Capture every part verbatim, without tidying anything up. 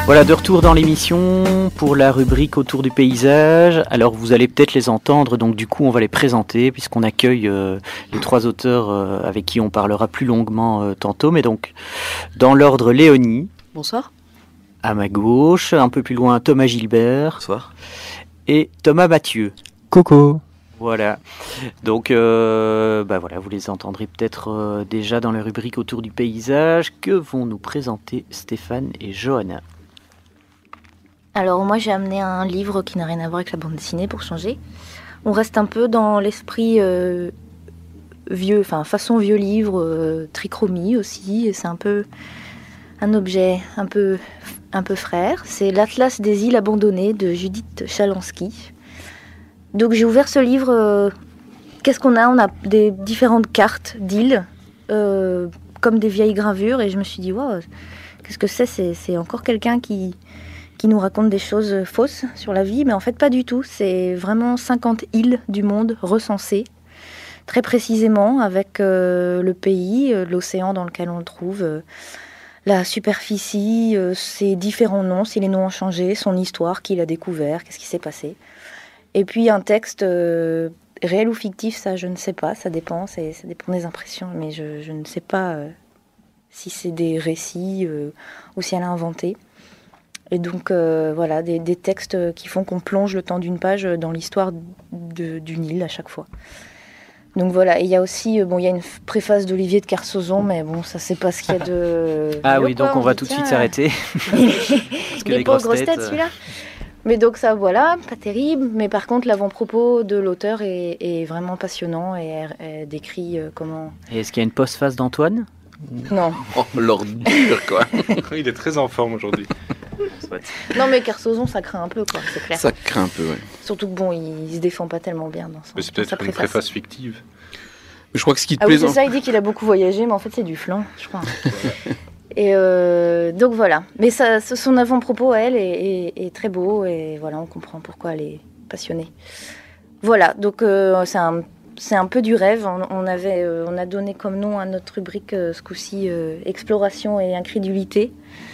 Voilà, de retour dans l'émission pour la rubrique autour du paysage. Alors vous allez peut-être les entendre, donc du coup on va les présenter puisqu'on accueille euh, les trois auteurs euh, avec qui on parlera plus longuement euh, tantôt. Mais donc dans l'ordre, Léonie. Bonsoir. À ma gauche, un peu plus loin, Thomas Gilbert. Bonsoir. Et Thomas Mathieu. Coco. Voilà, donc euh, bah voilà, vous les entendrez peut-être euh, déjà dans la rubrique autour du paysage. Que vont nous présenter Stéphane et Johanna? Alors moi j'ai amené un livre qui n'a rien à voir avec la bande dessinée pour changer. On reste un peu dans l'esprit euh, vieux, enfin façon vieux livre, euh, trichromie aussi. Et c'est un peu un objet un peu, un peu frère. C'est l'Atlas des îles abandonnées de Judith Chalansky. Donc j'ai ouvert ce livre, euh, qu'est-ce qu'on a? On a des différentes cartes d'îles, euh, comme des vieilles gravures, et je me suis dit, wow, qu'est-ce que c'est, c'est C'est encore quelqu'un qui, qui nous raconte des choses fausses sur la vie, mais en fait pas du tout, c'est vraiment cinquante îles du monde recensées, très précisément, avec euh, le pays, euh, l'océan dans lequel on le trouve, euh, la superficie, euh, ses différents noms, si les noms ont changé, son histoire, qui l'a découvert, qu'est-ce qui s'est passé. Et puis un texte euh, réel ou fictif, ça je ne sais pas, ça dépend, c'est, ça dépend des impressions, mais je, je ne sais pas euh, si c'est des récits euh, ou si elle a inventé. Et donc euh, voilà, des, des textes qui font qu'on plonge le temps d'une page dans l'histoire de, d'une île à chaque fois. Donc voilà, et il y a aussi, bon, il y a une préface d'Olivier de Kersauzon, mais bon, ça c'est pas ce qu'il y a de... Ah oui, donc on, on va tout de suite s'arrêter. Parce que il est pas aux grosses têtes, celui-là. Mais donc ça, voilà, pas terrible. Mais par contre, l'avant-propos de l'auteur est, est vraiment passionnant et elle, elle décrit euh, comment... Et est-ce qu'il y a une postface d'Antoine? Non. Oh, l'ordure, quoi. Il est très en forme aujourd'hui. Non, mais Kersauzon, ça craint un peu, quoi, c'est clair. Ça craint un peu, ouais. Surtout que bon, il, il se défend pas tellement bien dans son... Mais c'est peut-être une préface. préface fictive. Mais je crois que ce qui te ah plaît... oui, c'est ça, il dit qu'il a beaucoup voyagé, mais en fait, c'est du flan, je crois. Et euh, donc voilà, mais ça, son avant-propos à elle est, est, est très beau et voilà, on comprend pourquoi elle est passionnée. Voilà, donc euh, c'est, un, c'est un peu du rêve. On, on, avait, euh, on a donné comme nom à notre rubrique euh, ce coup-ci euh, exploration et incrédulité.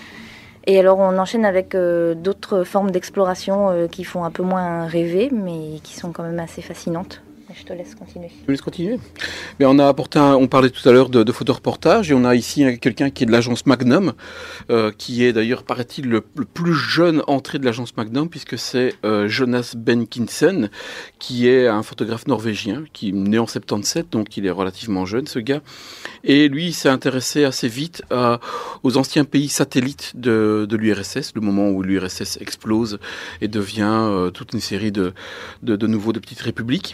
Et alors on enchaîne avec euh, d'autres formes d'exploration euh, qui font un peu moins rêver, mais qui sont quand même assez fascinantes. Je te laisse continuer. Je te laisse continuer. Mais on a apporté, un, on parlait tout à l'heure de, de photoreportage, et on a ici quelqu'un qui est de l'agence Magnum, euh, qui est d'ailleurs, paraît-il, le, le plus jeune entré de l'agence Magnum, puisque c'est euh, Jonas Benkinson, qui est un photographe norvégien, qui est né en soixante-dix-sept, donc il est relativement jeune, ce gars. Et lui, il s'est intéressé assez vite à, aux anciens pays satellites de, de l'U R S S, le moment où l'U R S S explose et devient euh, toute une série de, de, de nouveaux, de petites républiques.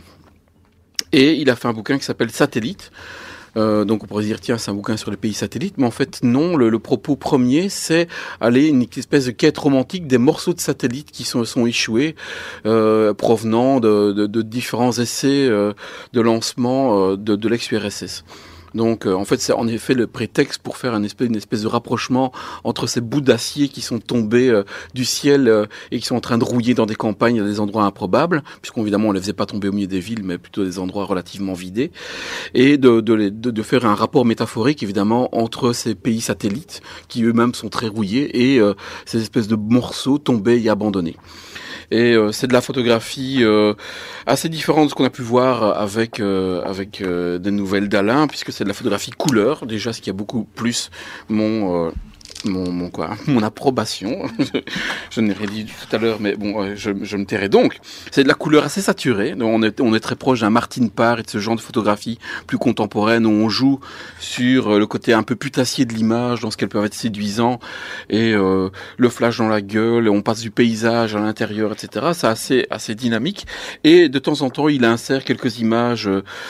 Et il a fait un bouquin qui s'appelle Satellite. Euh, donc on pourrait dire, tiens, c'est un bouquin sur les pays satellites. Mais en fait, non, le, le propos premier, c'est aller une espèce de quête romantique des morceaux de satellites qui sont, sont échoués, euh, provenant de, de, de différents essais euh, de lancement euh, de, de l'ex-U R S S. Donc, euh, en fait, c'est en effet le prétexte pour faire une espèce, une espèce de rapprochement entre ces bouts d'acier qui sont tombés euh, du ciel euh, et qui sont en train de rouiller dans des campagnes à des endroits improbables, puisqu'évidemment, on les faisait pas tomber au milieu des villes, mais plutôt des endroits relativement vidés, et de, de, de, de faire un rapport métaphorique, évidemment, entre ces pays satellites, qui eux-mêmes sont très rouillés, et euh, ces espèces de morceaux tombés et abandonnés. Et euh, c'est de la photographie euh, assez différente de ce qu'on a pu voir avec euh, avec euh, des nouvelles d'Alain, puisque c'est de la photographie couleur, déjà, ce qui a beaucoup plus mon... Euh, Mon, mon quoi, mon approbation. je, je n'ai rien dit tout à l'heure, mais bon, euh, je, je me tairai donc. C'est de la couleur assez saturée. Donc on est, on est très proche d'un Martin Parr et de ce genre de photographie plus contemporaine où on joue sur euh, le côté un peu putassier de l'image, dans ce qu'elle peut être séduisant, et euh, le flash dans la gueule. On passe du paysage à l'intérieur, et cetera. C'est assez, assez dynamique. Et de temps en temps, il insère quelques images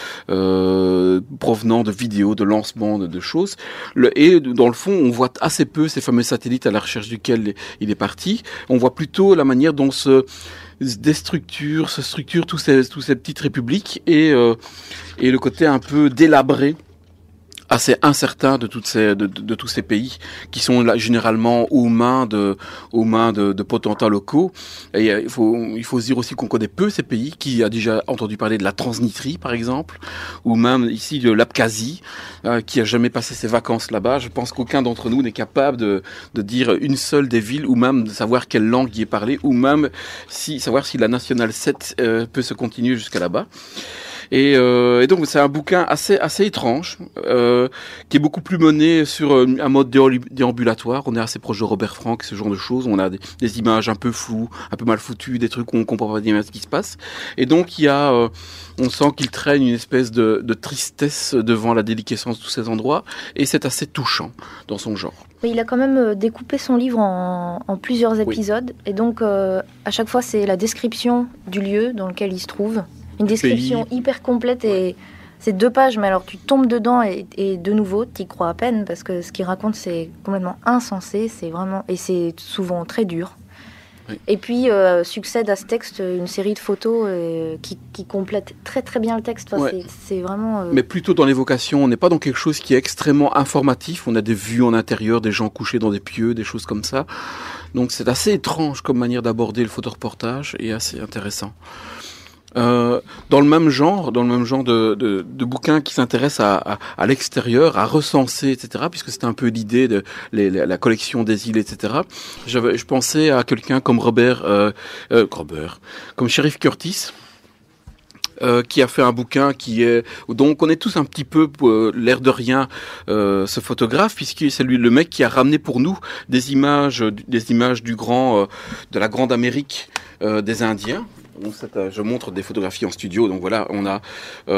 euh, provenant de vidéos, de lancements, de, de choses. Le, et dans le fond, on voit assez peu ces fameux satellites à la recherche duquel il est parti. On voit plutôt la manière dont se déstructure, se structurent tous ces, tous ces petites républiques et, euh, et le côté un peu délabré assez incertain de toutes ces de, de, de tous ces pays qui sont là généralement aux mains de aux mains de, de potentats locaux. Et il faut il faut se dire aussi qu'on connaît peu ces pays. Qui a déjà entendu parler de la Transnistrie par exemple, ou même ici de l'Abkhazie, euh, qui a jamais passé ses vacances là-bas. Je pense qu'aucun d'entre nous n'est capable de de dire une seule des villes, ou même de savoir quelle langue y est parlée, ou même si savoir si la nationale sept euh, peut se continuer jusqu'à là-bas. Et, euh, et donc c'est un bouquin assez assez étrange, euh, qui est beaucoup plus mené sur un mode déambulatoire. On est assez proche de Robert Frank, ce genre de choses. On a des, des images un peu floues, un peu mal foutues, des trucs où on comprend pas bien ce qui se passe. Et donc il y a, euh, on sent qu'il traîne une espèce de, de tristesse devant la déliquescence de tous ces endroits, et c'est assez touchant dans son genre. Mais il a quand même découpé son livre en, en plusieurs épisodes, oui. Et donc euh, à chaque fois c'est la description du lieu dans lequel il se trouve. Une description pays. hyper complète, et ouais. C'est deux pages, mais alors tu tombes dedans et, et de nouveau tu y crois à peine, parce que ce qu'il raconte c'est complètement insensé, c'est vraiment, et c'est souvent très dur. Oui. Et puis euh, succède à ce texte une série de photos euh, qui, qui complètent très très bien le texte. Enfin, ouais. c'est, c'est vraiment. Euh... Mais plutôt dans l'évocation, on n'est pas dans quelque chose qui est extrêmement informatif. On a des vues en intérieur, des gens couchés dans des pieux, des choses comme ça. Donc c'est assez étrange comme manière d'aborder le photoreportage, et assez intéressant. Euh, dans le même genre, dans le même genre de, de, de bouquins qui s'intéressent à, à, à l'extérieur, à recenser, et cetera, puisque c'était un peu l'idée de les, la collection des îles, et cetera. J'avais, je pensais à quelqu'un comme Robert, euh, euh, Robert, comme Sheriff Curtis. Euh, qui a fait un bouquin qui est, dont on connaît tous un petit peu, euh, l'air de rien, euh, ce photographe, puisque c'est lui le mec qui a ramené pour nous des images, des images du grand, euh, de la grande Amérique euh, des Indiens. Donc, je montre des photographies en studio. Donc voilà, on a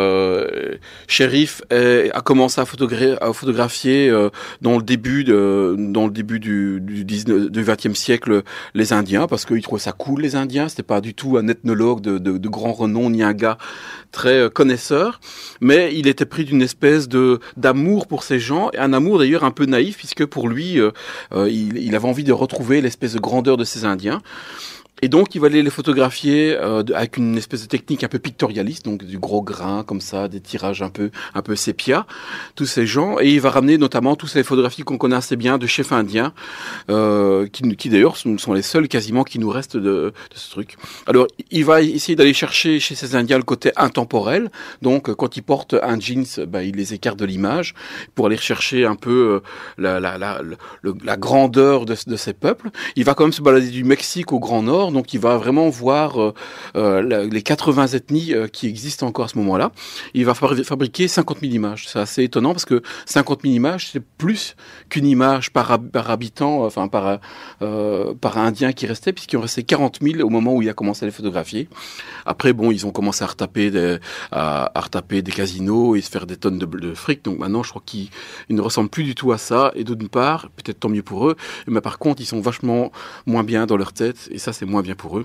euh, Sheriff est, a commencé à photographier, à photographier euh, dans le début de, dans le début du, du, du vingtième siècle les Indiens, parce qu'il trouvait ça cool, les Indiens. C'était pas du tout un ethnologue de, de, de grand renom, ni un gars très connaisseur, mais il était pris d'une espèce de d'amour pour ces gens, et un amour d'ailleurs un peu naïf, puisque pour lui, euh, euh, il, il avait envie de retrouver l'espèce de grandeur de ces Indiens. Et donc, il va aller les photographier euh, avec une espèce de technique un peu pictorialiste, donc du gros grain comme ça, des tirages un peu un peu sépia, tous ces gens. Et il va ramener notamment toutes ces photographies qu'on connaît assez bien de chefs indiens, euh, qui, qui d'ailleurs sont, sont les seuls quasiment qui nous restent de, de ce truc. Alors, il va essayer d'aller chercher chez ces Indiens le côté intemporel. Donc, quand ils portent un jeans, bah, il les écarte de l'image pour aller rechercher un peu la, la, la, la, la grandeur de, de ces peuples. Il va quand même se balader du Mexique au Grand Nord. Donc il va vraiment voir euh, euh, les quatre-vingts ethnies euh, qui existent encore à ce moment-là. Il va fabriquer cinquante mille images. C'est assez étonnant parce que cinquante mille images, c'est plus qu'une image par, par habitant, enfin par, euh, par indien qui restait, puisqu'il en restait quarante mille au moment où il a commencé à les photographier. Après, bon, ils ont commencé à retaper des, à, à retaper des casinos et se faire des tonnes de, de fric. Donc maintenant, je crois qu'ils ils ne ressemblent plus du tout à ça. Et d'une part, peut-être tant mieux pour eux, mais par contre, ils sont vachement moins bien dans leur tête. Et ça, c'est moins bien pour eux.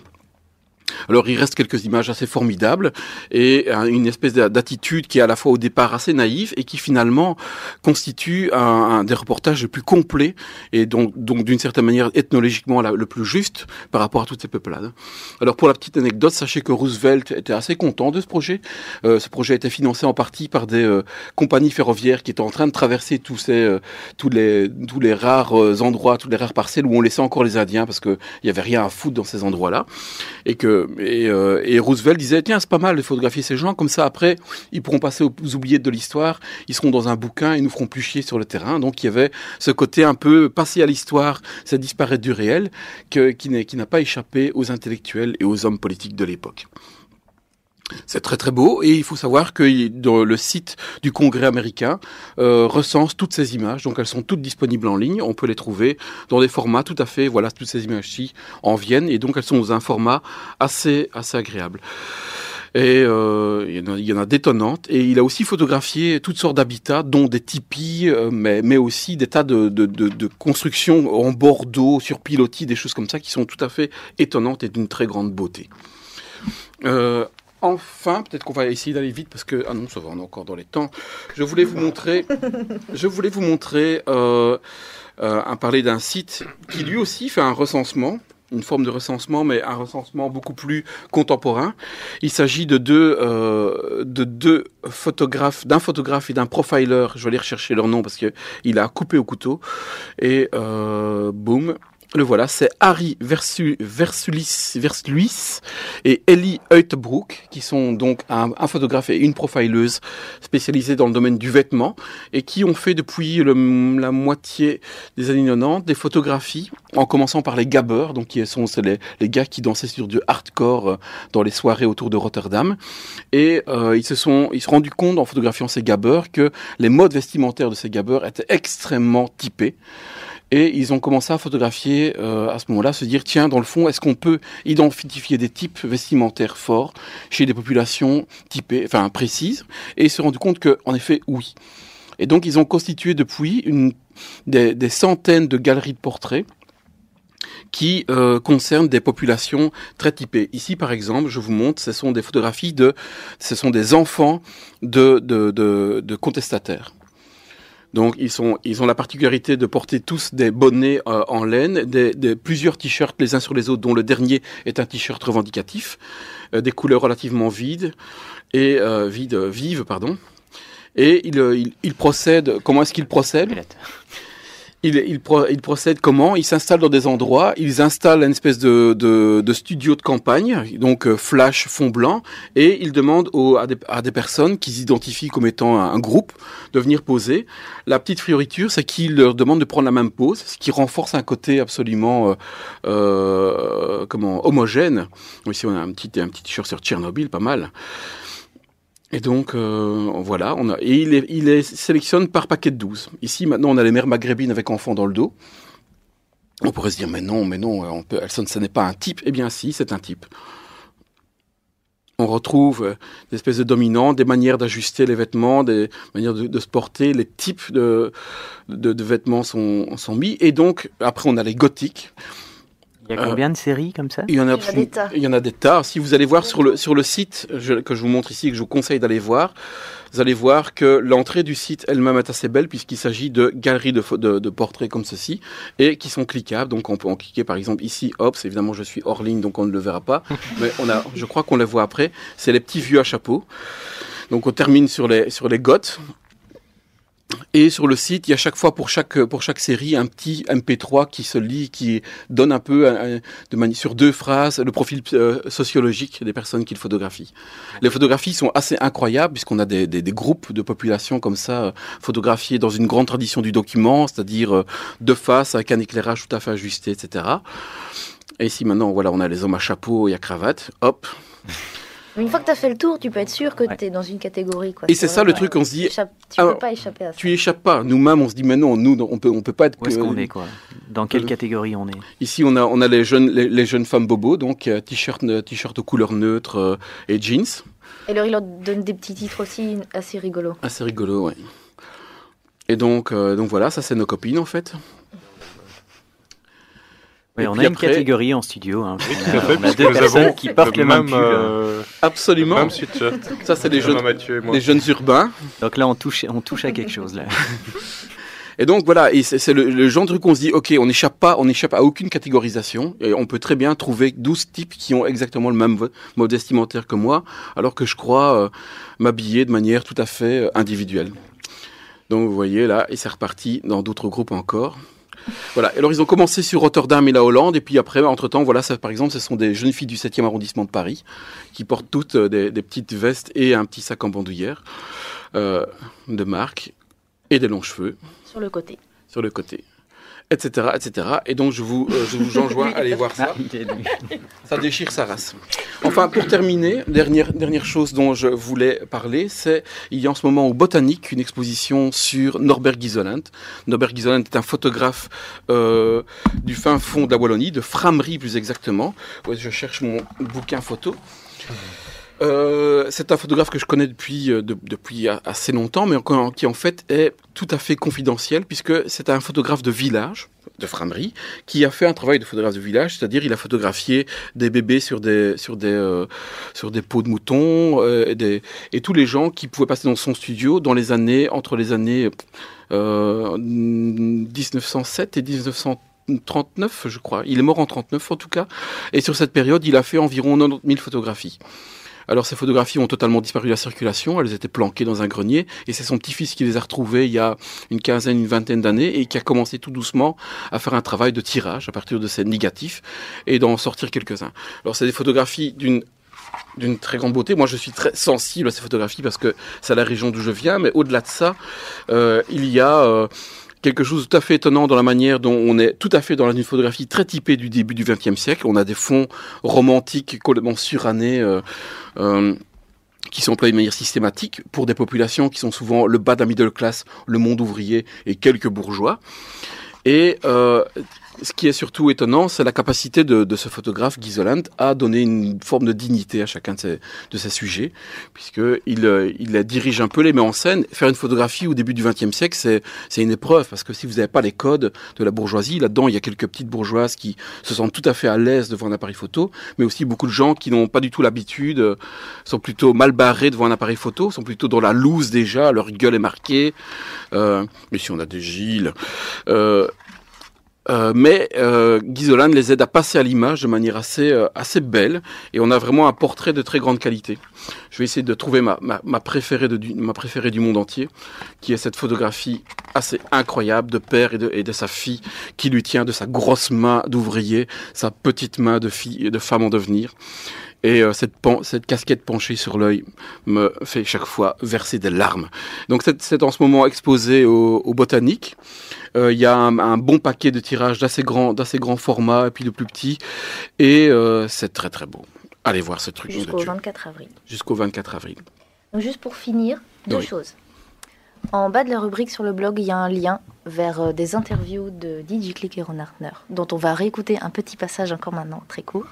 Alors il reste quelques images assez formidables et une espèce d'attitude qui est à la fois au départ assez naïve et qui finalement constitue un, un des reportages les plus complets et donc, donc d'une certaine manière ethnologiquement la, le plus juste par rapport à toutes ces peuplades. Alors pour la petite anecdote, sachez que Roosevelt était assez content de ce projet. Euh, ce projet a été financé en partie par des euh, compagnies ferroviaires qui étaient en train de traverser tous ces euh, tous les tous les rares euh, endroits, toutes les rares parcelles où on laissait encore les Indiens parce que il y avait rien à foutre dans ces endroits-là et que Et, euh, et Roosevelt disait tiens c'est pas mal de photographier ces gens comme ça après ils pourront passer aux oubliés de l'histoire, ils seront dans un bouquin, ils nous feront plus chier sur le terrain. Donc il y avait ce côté un peu passer à l'histoire, ça disparaît du réel, que, qui, n'est, qui n'a pas échappé aux intellectuels et aux hommes politiques de l'époque. C'est très très beau et il faut savoir que dans le site du Congrès américain euh, recense toutes ces images, donc elles sont toutes disponibles en ligne, on peut les trouver dans des formats tout à fait, voilà, toutes ces images-ci en viennent et donc elles sont dans un format assez assez agréable. Et euh, il y en a, il y en a d'étonnantes. Et il a aussi photographié toutes sortes d'habitats, dont des tipis, euh, mais, mais aussi des tas de, de, de, de constructions en bord d'eau, sur pilotis, des choses comme ça qui sont tout à fait étonnantes et d'une très grande beauté. Euh, Enfin, peut-être qu'on va essayer d'aller vite parce que ah non, ça va, on est encore dans les temps. Je voulais vous montrer, je voulais vous montrer, euh, euh, un parler d'un site qui lui aussi fait un recensement. une forme de recensement, mais un recensement beaucoup plus contemporain. Il s'agit de deux, euh, de deux photographes, d'un photographe et d'un profiler. Je vais aller rechercher leur nom parce que il a coupé au couteau. Et euh, boum. Le voilà, c'est Harry Versu, Versulis, Versluis et Ellie Heutebroek, qui sont donc un, un photographe et une profileuse spécialisés dans le domaine du vêtement et qui ont fait depuis le, la moitié des années quatre-vingt-dix des photographies, en commençant par les gabbers, donc qui sont c'est les, les gars qui dansaient sur du hardcore euh, dans les soirées autour de Rotterdam. Et euh, ils se sont ils se sont rendus compte en photographiant ces gabbers que les modes vestimentaires de ces gabbers étaient extrêmement typés. Et ils ont commencé à photographier euh, à ce moment-là, se dire, tiens, dans le fond, est-ce qu'on peut identifier des types vestimentaires forts chez des populations typées, enfin précises, et se rendre compte qu'en effet, oui. Et donc, ils ont constitué depuis une, des, des centaines de galeries de portraits qui euh, concernent des populations très typées. Ici, par exemple, je vous montre, ce sont des photographies de, ce sont des enfants de, de, de, de contestataires. Donc ils sont, ils ont la particularité de porter tous des bonnets euh, en laine, des, des, plusieurs t-shirts les uns sur les autres, dont le dernier est un t-shirt revendicatif, euh, des couleurs relativement vides et euh, vides, vives, pardon. Et ils il, il procèdent. Comment est-ce qu'ils procèdent ? Ils il, pro, il procèdent comment ? Ils s'installent dans des endroits, ils installent une espèce de, de, de studio de campagne, donc euh, flash, fond blanc, et ils demandent aux, à, des, à des personnes qu'ils identifient comme étant un, un groupe de venir poser. La petite fioriture, c'est qu'ils leur demandent de prendre la même pose, ce qui renforce un côté absolument euh, euh, comment homogène. Ici, on a un petit, un petit t-shirt sur Tchernobyl, pas mal. Et donc, euh, voilà, on a, et il les, il les sélectionne par paquet de douze. Ici, maintenant, on a les mères maghrébines avec enfants dans le dos. On pourrait se dire, mais non, mais non, on peut, Elson, ce n'est pas un type. Eh bien, si, c'est un type. On retrouve euh, des espèces de dominants, des manières d'ajuster les vêtements, des manières de, de se porter, les types de, de, de vêtements sont, sont mis. Et donc, après, on a les gothiques. Il y a combien euh, de séries comme ça ? Il y en a, il y, il y en a des tas. Si vous allez voir sur le, sur le site je, que je vous montre ici, que je vous conseille d'aller voir, vous allez voir que l'entrée du site elle-même est assez belle puisqu'il s'agit de galeries de, de, de portraits comme ceci et qui sont cliquables. Donc on peut en cliquer par exemple ici, hop, évidemment je suis hors ligne donc on ne le verra pas. Mais on a, je crois qu'on les voit après. C'est les petits vieux à chapeau. Donc on termine sur les, sur les goths. Et sur le site, il y a chaque fois pour chaque pour chaque série un petit M P trois qui se lit, qui donne un peu un, de mani- sur deux phrases le profil euh, sociologique des personnes qu'il photographie. Les photographies sont assez incroyables puisqu'on a des, des, des groupes de population comme ça euh, photographiés dans une grande tradition du document, c'est-à-dire euh, de face avec un éclairage tout à fait ajusté, et cetera. Et ici maintenant, voilà, on a les hommes à chapeau et à cravate. Hop. Une fois que tu as fait le tour, tu peux être sûr que ouais. tu es dans une catégorie. Quoi. Et c'est, c'est ça le truc, on se dit... Échappe, tu ne peux pas échapper à ça. Tu échappes pas. Nous-mêmes, on se dit, mais non, nous, on peut, on peut pas être... Où est-ce qu'on est, quoi ? Dans quelle euh, catégorie on est ? Ici, on a, on a les, jeunes, les, les jeunes femmes bobos, donc euh, t-shirt, t-shirt aux couleurs neutres euh, et jeans. Et leur, il leur donne des petits titres aussi assez rigolos. Assez rigolos, oui. Et donc, euh, donc voilà, ça c'est nos copines, en fait. Oui, on a une après... catégorie en studio. Hein. Oui, tout à fait, on a deux personnes qui portent le même pull. Euh... Absolument. Le même sweatshirt. Ça, c'est les jeunes, les jeunes urbains. Donc là, on touche, on touche à quelque chose. Là. Et donc voilà, et c'est, c'est le, le genre de truc où on se dit, ok, on n'échappe pas, on n'échappe à aucune catégorisation, et on peut très bien trouver douze types qui ont exactement le même mode vestimentaire que moi, alors que je crois euh, m'habiller de manière tout à fait euh, individuelle. Donc vous voyez là, et c'est reparti dans d'autres groupes encore. Voilà. Alors ils ont commencé sur Rotterdam et la Hollande, et puis après, entre-temps, voilà, ça, par exemple, ce sont des jeunes filles du septième arrondissement de Paris qui portent toutes des, des petites vestes et un petit sac en bandoulière euh, de marque et des longs cheveux. Sur le côté. Sur le côté. Etc, et cetera. Et donc, je vous, euh, je vous enjoins à aller voir ça. Ça déchire sa race. Enfin, pour terminer, dernière, dernière chose dont je voulais parler, c'est, il y a en ce moment au Botanique une exposition sur Norbert Gizeland. Norbert Gizeland est un photographe euh, du fin fond de la Wallonie, de Frameries plus exactement. Ouais, je cherche mon bouquin photo. Euh, c'est un photographe que je connais depuis, euh, de, depuis assez longtemps, mais encore, qui en fait est tout à fait confidentiel, puisque c'est un photographe de village, de Frameries, qui a fait un travail de photographe de village, c'est-à-dire il a photographié des bébés sur des, sur des, euh, sur des peaux de moutons, euh, et, des, et tous les gens qui pouvaient passer dans son studio dans les années, entre les années euh, dix-neuf cent sept et dix-neuf cent trente-neuf, je crois. Il est mort en trente-neuf, en tout cas. Et sur cette période, il a fait environ quatre-vingt-dix mille photographies. Alors, ces photographies ont totalement disparu de la circulation. Elles étaient planquées dans un grenier. Et c'est son petit-fils qui les a retrouvées il y a une quinzaine, une vingtaine d'années et qui a commencé tout doucement à faire un travail de tirage à partir de ces négatifs et d'en sortir quelques-uns. Alors, c'est des photographies d'une d'une très grande beauté. Moi, je suis très sensible à ces photographies parce que c'est la région d'où je viens. Mais au-delà de ça, euh, il y a euh, quelque chose de tout à fait étonnant dans la manière dont on est tout à fait dans une photographie très typée du début du vingtième siècle. On a des fonds romantiques complètement surannés euh, euh, qui sont employés de manière systématique pour des populations qui sont souvent le bas de la middle class, le monde ouvrier et quelques bourgeois. Et euh, ce qui est surtout étonnant, c'est la capacité de, de ce photographe, Guy Zoland, à donner une forme de dignité à chacun de ses, de ses sujets, puisqu'il il les dirige un peu, les met en scène. Faire une photographie au début du vingtième siècle, c'est, c'est une épreuve, parce que si vous n'avez pas les codes de la bourgeoisie, là-dedans, il y a quelques petites bourgeoises qui se sentent tout à fait à l'aise devant un appareil photo, mais aussi beaucoup de gens qui n'ont pas du tout l'habitude, sont plutôt mal barrés devant un appareil photo, sont plutôt dans la loose déjà, leur gueule est marquée. Euh, mais si on a des Gilles... Euh, Euh, mais euh, Guy Zoland les aide à passer à l'image de manière assez euh, assez belle et on a vraiment un portrait de très grande qualité. Je vais essayer de trouver ma ma, ma préférée de du, ma préférée du monde entier, qui est cette photographie assez incroyable de père et de et de sa fille qui lui tient de sa grosse main d'ouvrier, sa petite main de fille et de femme en devenir. Et euh, cette, pan- cette casquette penchée sur l'œil me fait chaque fois verser des larmes. Donc c'est, c'est en ce moment exposé au, au Botanique. Il euh, y a un, un bon paquet de tirages d'assez grand, d'assez grand format et puis de plus petits. Et euh, c'est très très beau. Allez voir ce truc. Jusqu'au vingt-quatre avril. Jusqu'au vingt-quatre avril. Donc juste pour finir, deux oui. choses. En bas de la rubrique sur le blog, il y a un lien vers euh, des interviews de Digiclick et Ron Hartner, dont on va réécouter un petit passage encore maintenant, très court.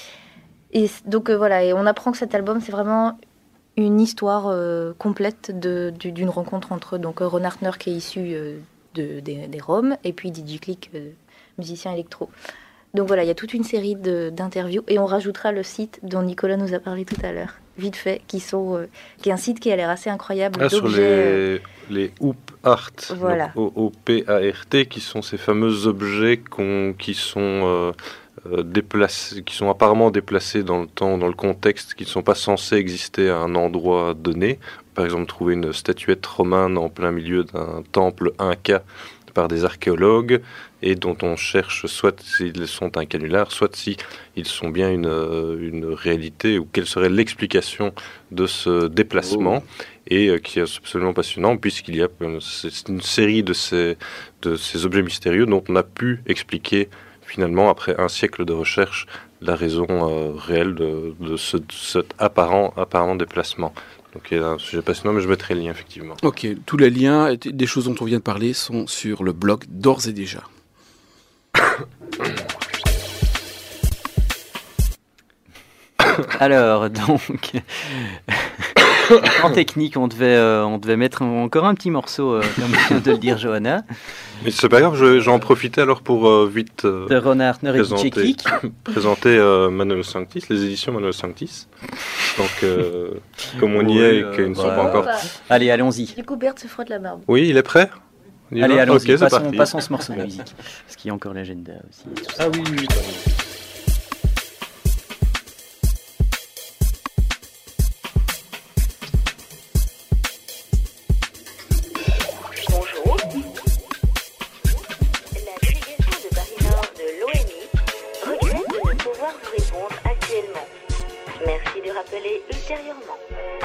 Et donc euh, voilà, et on apprend que cet album, c'est vraiment une histoire euh, complète de, de, d'une rencontre entre donc, Ron Hartner, qui est issu euh, de, des, des Roms, et puis Digiclick, euh, musicien électro. Donc voilà, il y a toute une série de, d'interviews, et on rajoutera le site dont Nicolas nous a parlé tout à l'heure, vite fait, qui, sont, euh, qui est un site qui a l'air assez incroyable. Ah, sur les, les Hoop Art, voilà. O P A R T, qui sont ces fameux objets qu'on, qui sont... Euh, Euh, déplacés, qui sont apparemment déplacés dans le temps, dans le contexte, qui ne sont pas censés exister à un endroit donné. Par exemple, trouver une statuette romane en plein milieu d'un temple inca par des archéologues et dont on cherche soit s'ils sont un canular, soit si ils sont bien une, une réalité ou quelle serait l'explication de ce déplacement. Oh. Et euh, qui est absolument passionnant puisqu'il y a euh, c'est une série de ces, de ces objets mystérieux dont on a pu expliquer finalement, après un siècle de recherche, la raison euh, réelle de, de, ce, de cet apparent, apparent déplacement. Donc il y a un sujet passionnant, mais je mettrai le lien, effectivement. Ok, tous les liens des choses dont on vient de parler sont sur le blog d'ores et déjà. Alors, donc... En technique, on devait, euh, on devait mettre encore un petit morceau, euh, comme vient de le dire Johanna. Mais c'est pas grave, je, j'en profitais alors pour euh, vite euh, de Ron Hartner et Digiclick. Présenter euh, Manuel Sanctis, les éditions Manuel Sanctis. Donc, euh, comme on y est et euh, qu'ils ne sont bah, pas encore... Allez, allons-y. Du coup, Bert se frotte la barbe. Oui, il est prêt. Il Allez, allons-y, okay, passons, passons ce morceau de musique. Parce qu'il y a encore l'agenda aussi. Ah oui, oui, oui. Ultérieurement.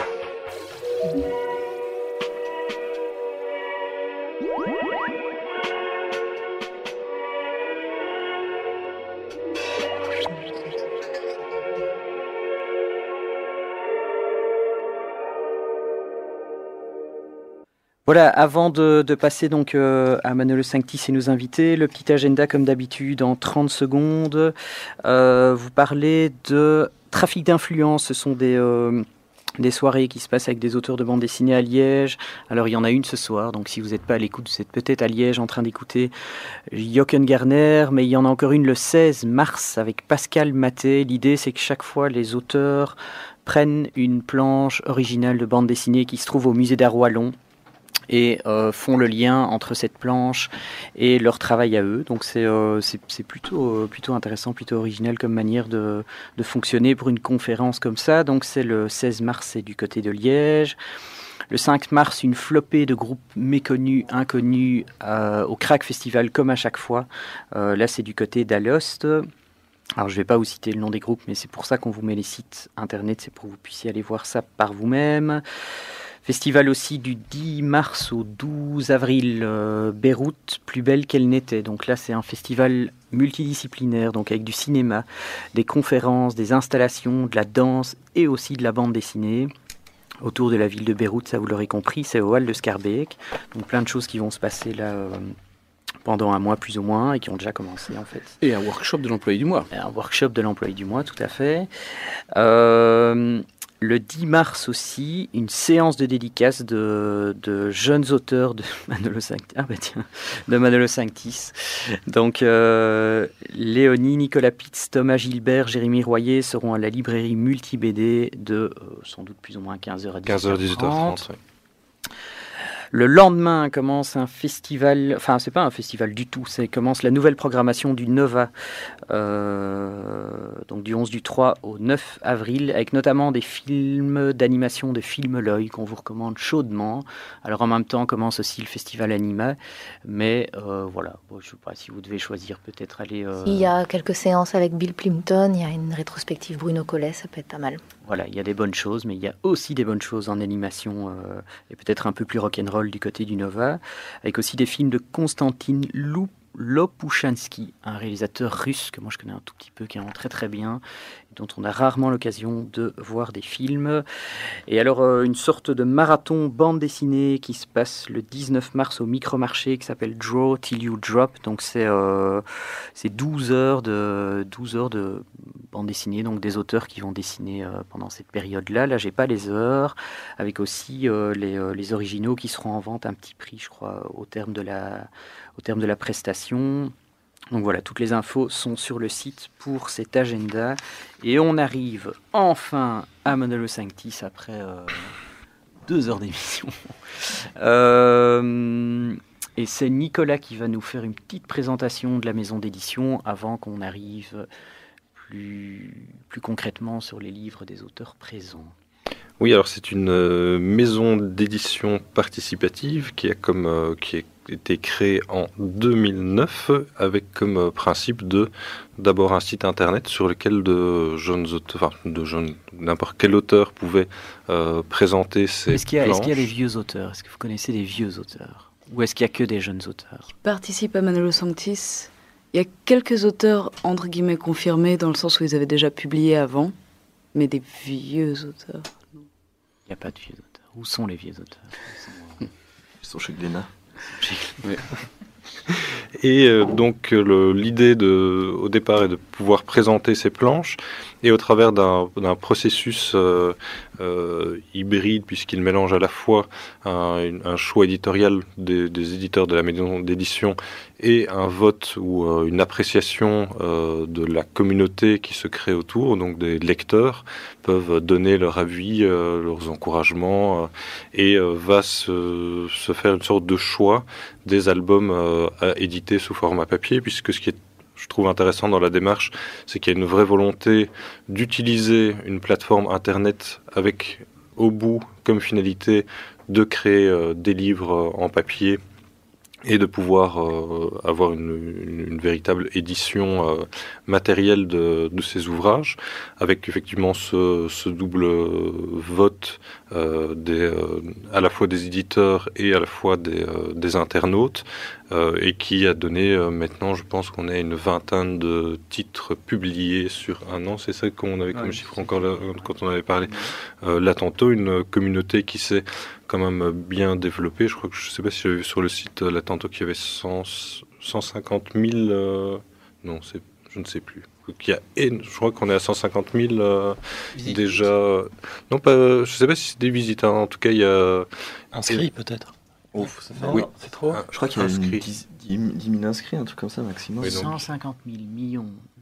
Voilà, avant de, de passer donc euh, à Manuel Sanctis et nos invités, le petit agenda comme d'habitude en trente secondes. Euh, vous parlez de trafic d'influence, ce sont des, euh, des soirées qui se passent avec des auteurs de bande dessinée à Liège. Alors il y en a une ce soir, donc si vous n'êtes pas à l'écoute, vous êtes peut-être à Liège en train d'écouter Jochen Garner, mais il y en a encore une le seize mars avec Pascal Maté. L'idée c'est que chaque fois les auteurs prennent une planche originale de bande dessinée qui se trouve au musée d'art wallon. et euh, font le lien entre cette planche et leur travail à eux. Donc c'est, euh, c'est, c'est plutôt, euh, plutôt intéressant, plutôt original comme manière de, de fonctionner pour une conférence comme ça. Donc c'est le seize mars, c'est du côté de Liège. Le cinq mars, une flopée de groupes méconnus, inconnus euh, au Crack Festival, comme à chaque fois. Euh, là, c'est du côté d'Alost. Alors, je ne vais pas vous citer le nom des groupes, mais c'est pour ça qu'on vous met les sites internet, c'est pour que vous puissiez aller voir ça par vous-même. Festival aussi du dix mars au douze avril, euh, Beyrouth, plus belle qu'elle n'était. Donc là, c'est un festival multidisciplinaire, donc avec du cinéma, des conférences, des installations, de la danse et aussi de la bande dessinée. Autour de la ville de Beyrouth, ça vous l'aurez compris, c'est au Hall de Schaerbeek. Donc plein de choses qui vont se passer là euh, pendant un mois plus ou moins et qui ont déjà commencé en fait. Et un workshop de l'employé du mois. Un workshop de l'employé du mois, tout à fait. Euh, le dix mars aussi, une séance de dédicace de, de jeunes auteurs de Manolo Sanctis. Ah bah tiens, de Manolo Sanctis. Donc euh, Léonie, Nicolas Pitz, Thomas Gilbert, Jérémy Royer seront à la librairie Multi-B D de euh, sans doute plus ou moins quinze heures à dix-huit heures trente. quinze heures, dix-huit heures trente, oui. Le lendemain commence un festival, enfin c'est pas un festival du tout, c'est commence la nouvelle programmation du Nova, euh, donc du onze du trois au neuf avril, avec notamment des films d'animation de Film L'Oeil qu'on vous recommande chaudement. Alors en même temps commence aussi le festival Anima, mais euh, voilà, bon, je sais pas si vous devez choisir peut-être aller... Euh... Il y a quelques séances avec Bill Plimpton, il y a une rétrospective Bruno Collet, ça peut être pas mal. Voilà, il y a des bonnes choses, mais il y a aussi des bonnes choses en animation euh, et peut-être un peu plus rock'n'roll du côté du Nova, avec aussi des films de Konstantin Lopushansky, un réalisateur russe que moi je connais un tout petit peu, qui est vraiment très très bien, dont on a rarement l'occasion de voir des films. Et alors euh, une sorte de marathon bande dessinée qui se passe le dix-neuf mars au Micromarché, qui s'appelle Draw Till You Drop. Donc c'est, euh, c'est douze heures de, douze heures de bande dessinée, donc des auteurs qui vont dessiner euh, pendant cette période-là. Là, j'ai pas les heures, avec aussi euh, les, euh, les originaux qui seront en vente à un petit prix, je crois, au terme de la, au terme de la prestation. Donc voilà, toutes les infos sont sur le site pour cet agenda. Et on arrive enfin à Manolo Sanctis après euh, deux heures d'émission. euh, et c'est Nicolas qui va nous faire une petite présentation de la maison d'édition avant qu'on arrive plus, plus concrètement sur les livres des auteurs présents. Oui, alors c'est une euh, maison d'édition participative qui a comme euh, qui a été créée en deux mille neuf avec comme euh, principe de d'abord un site internet sur lequel de jeunes auteurs, enfin de jeunes n'importe quel auteur pouvait euh, présenter ses est-ce qu'il y a, planches. Est-ce qu'il y a des vieux auteurs? Est-ce que vous connaissez des vieux auteurs? Ou est-ce qu'il y a que des jeunes auteurs? Qui participent à Manolo Sanctis. Il y a quelques auteurs entre guillemets confirmés dans le sens où ils avaient déjà publié avant, mais des vieux auteurs. Il n'y a pas de vieux auteurs. Où sont les vieux auteurs? Ils sont chez Glénat. Oui. Et euh, donc le, l'idée de, au départ est de pouvoir présenter ces planches et au travers d'un, d'un processus euh, euh, hybride puisqu'il mélange à la fois un, un choix éditorial des, des éditeurs de la maison d'édition et un vote ou euh, une appréciation euh, de la communauté qui se crée autour, donc des lecteurs peuvent donner leur avis, euh, leurs encouragements euh, et euh, va se, se faire une sorte de choix des albums euh, à éditer sous format papier, puisque ce qui est, je trouve intéressant dans la démarche, c'est qu'il y a une vraie volonté d'utiliser une plateforme internet avec au bout comme finalité de créer euh, des livres euh, en papier et de pouvoir euh, avoir une, une, une véritable édition euh, matérielle de, de ces ouvrages, avec effectivement ce, ce double vote euh, des, euh, à la fois des éditeurs et à la fois des, euh, des internautes, euh, et qui a donné euh, maintenant, je pense qu'on a une vingtaine de titres publiés sur un an. C'est ça qu'on avait comme ouais, chiffre encore là, quand on avait parlé euh, là tantôt, une communauté qui s'est quand même bien développé. Je crois que je ne sais pas si j'avais vu sur le site là tantôt qu'il y avait cent, cent cinquante mille. Euh, non, c'est, je ne sais plus. Il y a, je crois qu'on est à cent cinquante mille euh, déjà. Non, pas. Je ne sais pas si c'est des visites. Hein. En tout cas, il y a. Inscrits et... peut-être. Ouf, ça fait oui, un... c'est trop. Je crois qu'il y a dix mille inscrits, un truc comme ça maximum. Oui, cent cinquante mille millions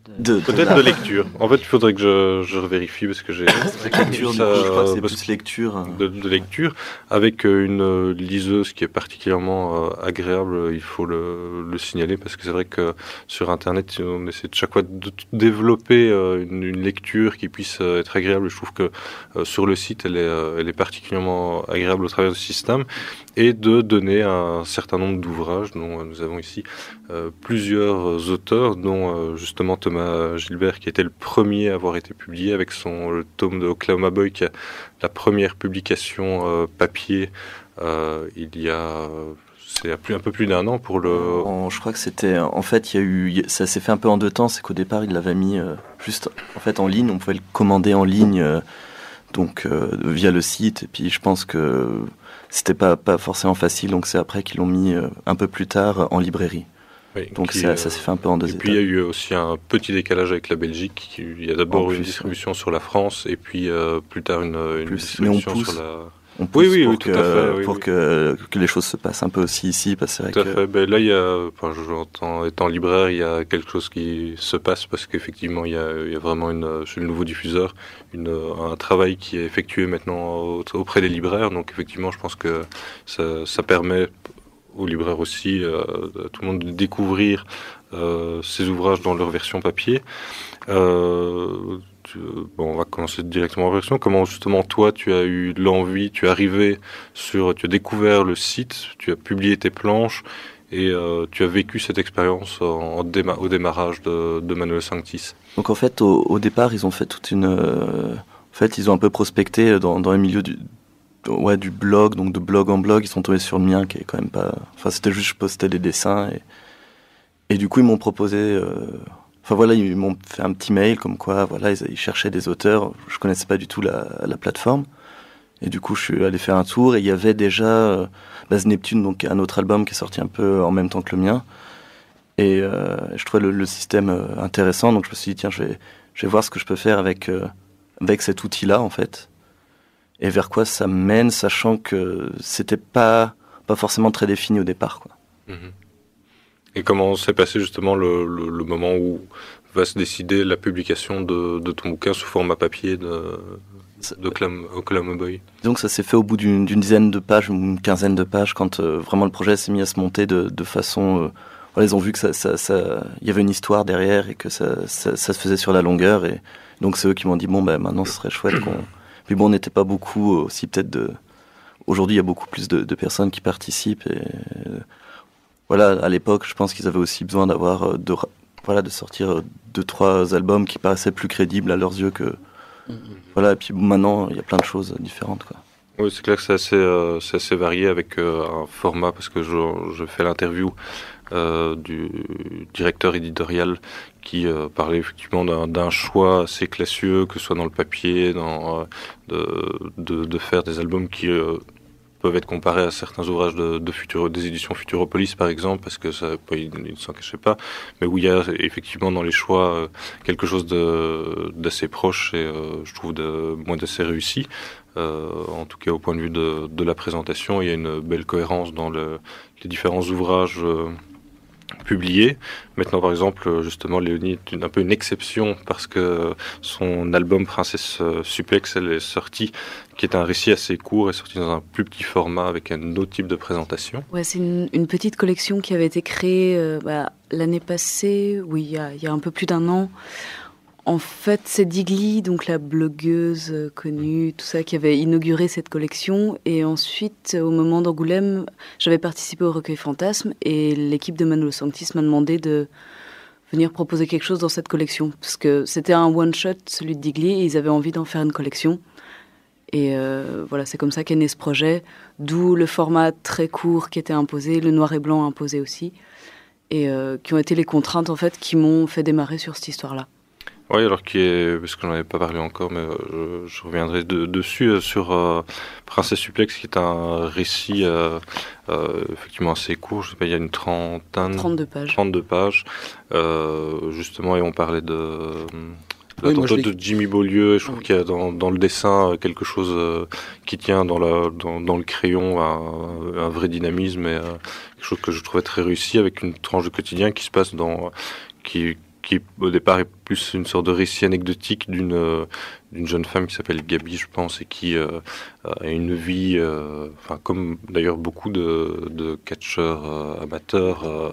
de... De, Peut-être de lecture. En fait, il faudrait que je, je vérifie parce que j'ai lecture, ça, je crois que c'est parce- plus lecture. de, de lecture avec euh, une euh, liseuse qui est particulièrement euh, agréable. Il faut le, le signaler parce que c'est vrai que sur Internet, on essaie de chaque fois de t- développer euh, une, une lecture qui puisse euh, être agréable. Je trouve que euh, sur le site, elle est, euh, elle est particulièrement agréable au travers du système et de donner un certain nombre d'ouvrages dont euh, nous avons ici euh, plusieurs auteurs, dont euh, justement Thomas Gilbert qui était le premier à avoir été publié avec son le tome de Oklahoma Boy qui a la première publication euh, papier euh, il y a euh, c'est à plus, un peu plus d'un an pour le En- je crois que c'était en fait il y a eu il y a- ça s'est fait un peu en deux temps, c'est qu'au départ il l'avait mis euh, juste en fait en ligne, on pouvait le commander en ligne euh, donc euh, via le site, et puis je pense que c'était pas pas forcément facile, donc c'est après qu'ils l'ont mis euh, un peu plus tard euh, en librairie. oui, Donc qui, ça, euh, ça s'est fait un peu en deux et étapes. puis il y a eu aussi un petit décalage avec la Belgique. Il y a d'abord En une plus, distribution sur la France et puis euh, plus tard une, une Plus, mais on distribution pousse. sur la. On pousse Oui, oui, pour, oui, que, tout à fait, oui, pour oui. Que, que les choses se passent un peu aussi ici, parce que c'est vrai Tout à que fait. Ben là, il y a, enfin, je l'entends, étant libraire, il y a quelque chose qui se passe parce qu'effectivement, il y a, il y a vraiment une, chez le nouveau diffuseur, une, un travail qui est effectué maintenant au- auprès des libraires. Donc, effectivement, je pense que ça, ça permet aux libraires aussi, euh, à tout le monde de découvrir euh, ces ouvrages dans leur version papier. Euh, tu- bon, on va commencer directement en version. Comment justement toi, tu as eu l'envie, tu es arrivé sur, tu as découvert le site, tu as publié tes planches et euh, tu as vécu cette expérience en, en déma- au démarrage de, de Manuel Sanctis. Donc en fait, au, au départ, ils ont fait toute une. euh, en fait, ils ont un peu prospecté dans, dans les milieux du, ouais, du blog, donc de blog en blog. Ils sont tombés sur le mien, qui est quand même pas. Enfin, c'était juste je postais des dessins et et du coup ils m'ont proposé. euh, Enfin voilà, ils m'ont fait un petit mail comme quoi, voilà, ils, ils cherchaient des auteurs. Je connaissais pas du tout la, la plateforme. Et du coup, je suis allé faire un tour et il y avait déjà euh, Base Neptune, donc un autre album qui est sorti un peu en même temps que le mien. Et euh, je trouvais le, le système euh, intéressant, donc je me suis dit tiens, je vais, je vais voir ce que je peux faire avec euh, avec cet outil-là en fait, et vers quoi ça mène, sachant que c'était pas pas forcément très défini au départ, quoi. Mhm. Et comment s'est passé justement le, le, le moment où va se décider la publication de, de ton bouquin sous format papier de, de Clam- Oklahoma Boy? Donc ça s'est fait au bout d'une d'une dizaine de pages, une quinzaine de pages, quand euh, vraiment le projet s'est mis à se monter de, de façon... Euh, voilà, ils ont vu que ça, ça, ça, il y avait une histoire derrière et que ça, ça, ça se faisait sur la longueur. Et donc c'est eux qui m'ont dit, bon, ben maintenant ce serait chouette qu'on... Puis bon, on n'était pas beaucoup aussi peut-être de... Aujourd'hui, il y a beaucoup plus de, de personnes qui participent. Et euh, voilà, à l'époque, je pense qu'ils avaient aussi besoin d'avoir... euh, De, voilà, de sortir deux, trois albums qui paraissaient plus crédibles à leurs yeux que... Voilà, et puis maintenant, il y a plein de choses différentes, quoi. Oui, c'est clair que c'est assez, euh, c'est assez varié avec euh, un format, parce que je, je fais l'interview euh, du directeur éditorial qui euh, parlait effectivement d'un, d'un choix assez classieux, que ce soit dans le papier, dans, euh, de, de, de faire des albums qui euh, peuvent être comparés à certains ouvrages de, de Futuro, des éditions Futuropolis par exemple, parce que ça, il, il ne s'en cachait pas, mais où il y a effectivement dans les choix euh, quelque chose de, d'assez proche et euh, je trouve de, moins d'assez réussi. Euh, en tout cas au point de vue de, de la présentation, il y a une belle cohérence dans le, les différents ouvrages euh, publiés. Maintenant par exemple, justement Léonie est une, un peu une exception parce que son album Princesse Supplex, elle est sortie, qui est un récit assez court, est sorti dans un plus petit format avec un autre type de présentation. Ouais, c'est une, une petite collection qui avait été créée euh, bah, l'année passée, oui, il y a, il y a un peu plus d'un an. En fait, c'est Digli, donc la blogueuse euh, connue, tout ça, qui avait inauguré cette collection. Et ensuite, au moment d'Angoulême, j'avais participé au Recueil Fantasme et l'équipe de Manuel Sanctis m'a demandé de venir proposer quelque chose dans cette collection. Parce que c'était un one-shot, celui de Digli, et ils avaient envie d'en faire une collection. Et euh, voilà, c'est comme ça qu'est né ce projet, d'où le format très court qui était imposé, le noir et blanc imposé aussi, et euh, qui ont été les contraintes en fait qui m'ont fait démarrer sur cette histoire-là. Oui, alors qui est, parce que j'en avais pas parlé encore, mais euh, je, je reviendrai de, dessus euh, sur euh, Princesse Supplex, qui est un récit euh, euh, effectivement assez court. Je sais pas, il y a une trentaine, trente-deux pages. trente-deux pages, euh, justement, et on parlait de euh, Oui, moi, je de Jimmy Beaulieu. Et je trouve Oui. qu'il y a dans, dans le dessin quelque chose euh, qui tient dans la dans, dans le crayon, un, un vrai dynamisme et euh, quelque chose que je trouvais très réussi avec une tranche de quotidien qui se passe dans qui qui au départ est plus une sorte de récit anecdotique d'une, euh, d'une jeune femme qui s'appelle Gabi, je pense, et qui euh, a une vie, euh, enfin, comme d'ailleurs beaucoup de, de catcheurs euh, amateurs euh,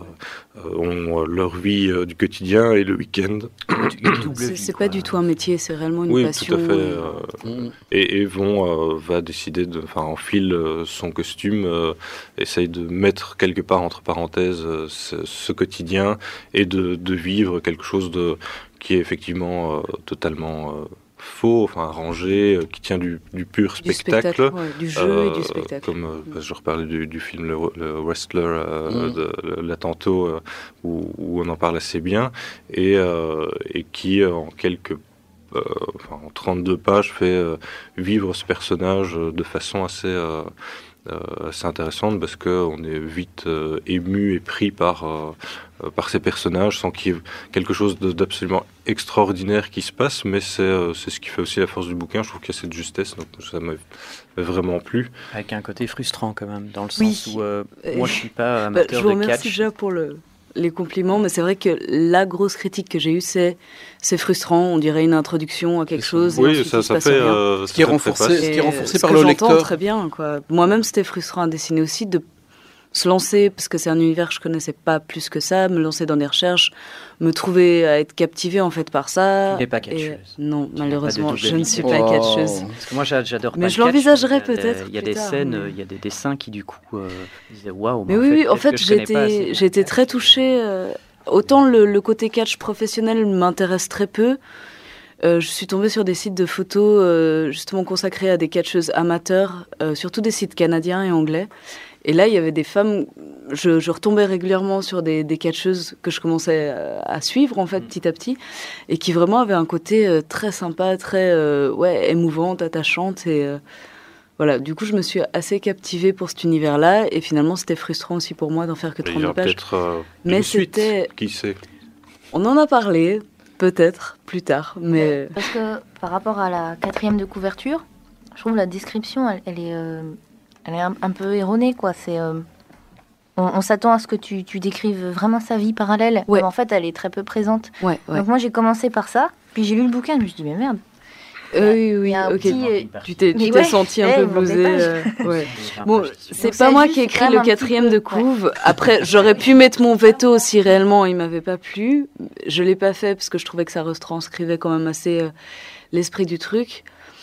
ont leur vie euh, du quotidien et le week-end. C'est, c'est pas du tout un métier, c'est réellement une oui, passion. Oui, tout à fait. Euh, et, et vont, euh, va décider, de, enfin, enfile euh, son costume, euh, essaye de mettre quelque part entre parenthèses euh, ce, ce quotidien et de, de vivre quelque chose de, qui est effectivement euh, totalement euh, faux, enfin arrangé, euh, qui tient du, du pur du spectacle. spectacle ouais, du jeu euh, et du spectacle. Comme euh, je reparlais du, du film Le, le Wrestler, euh, mm. de, là tantôt, euh, où, où on en parle assez bien, et, euh, et qui en quelques Euh, enfin, en trente-deux pages, fait euh, vivre ce personnage de façon assez, euh, euh, assez intéressante parce qu'on est vite euh, ému et pris par, euh, par ces personnages sans qu'il y ait quelque chose de, d'absolument extraordinaire qui se passe, mais c'est, euh, c'est ce qui fait aussi la force du bouquin. Je trouve qu'il y a cette justesse, donc ça m'a vraiment plu. Avec un côté frustrant quand même, dans le sens oui. où euh, moi je suis pas amateur bah, je vous de remercie catch. déjà pour le... les compliments, mais c'est vrai que la grosse critique que j'ai eue, c'est c'est frustrant, on dirait une introduction à quelque chose. Oui, et ça, ça fait. Euh, ce qui est renforcé, ce qui est renforcé par le lecteur. J'entends très bien, quoi. Moi-même, c'était frustrant à dessiner aussi de se lancer, parce que c'est un univers que je connaissais pas plus que ça, me lancer dans des recherches, me trouver à être captivée en fait par ça. Tu n'es pas catcheuse. Et non, tu malheureusement, je ne suis oh. pas catcheuse. Parce que moi, j'adore pas mais le je l'envisagerais catch, peut-être. Il y a plus des tard, scènes, mais... il y a des dessins qui du coup euh, disaient waouh. Mais oui, en fait, j'ai été, j'ai été très touchée. Euh, autant le, le côté catch professionnel m'intéresse très peu. Euh, je suis tombée sur des sites de photos euh, justement consacrés à des catcheuses amateurs, euh, surtout des sites canadiens et anglais. Et là, il y avait des femmes, je, je retombais régulièrement sur des, des catcheuses que je commençais à suivre, en fait, petit à petit, et qui vraiment avaient un côté euh, très sympa, très euh, ouais, émouvante, attachante. Et euh, voilà, du coup, je me suis assez captivée pour cet univers-là, et finalement, c'était frustrant aussi pour moi d'en faire que trente-deux pages. Peut-être euh, mais une c'était... suite, qui sait. On en a parlé, peut-être, plus tard, mais... Parce que par rapport à la quatrième de couverture, je trouve la description, elle, elle est... Euh... Elle est un, un peu erronée, quoi. C'est, euh, on, on s'attend à ce que tu, tu décrives vraiment sa vie parallèle. Ouais. Mais en fait, elle est très peu présente. Ouais, ouais. Donc moi, j'ai commencé par ça. Puis j'ai lu le bouquin. Je me suis dit, mais merde. Euh, oui, oui, ok. Petit, tu t'es, tu t'es ouais, senti un ouais, peu blousée. Euh, ouais. Bon, c'est Donc pas c'est moi juste qui ai écrit quand le même un quatrième petit peu, de couve. Ouais. Après, j'aurais pu mettre mon veto si réellement il m'avait pas plu. Je l'ai pas fait parce que je trouvais que ça retranscrivait quand même assez euh, l'esprit du truc.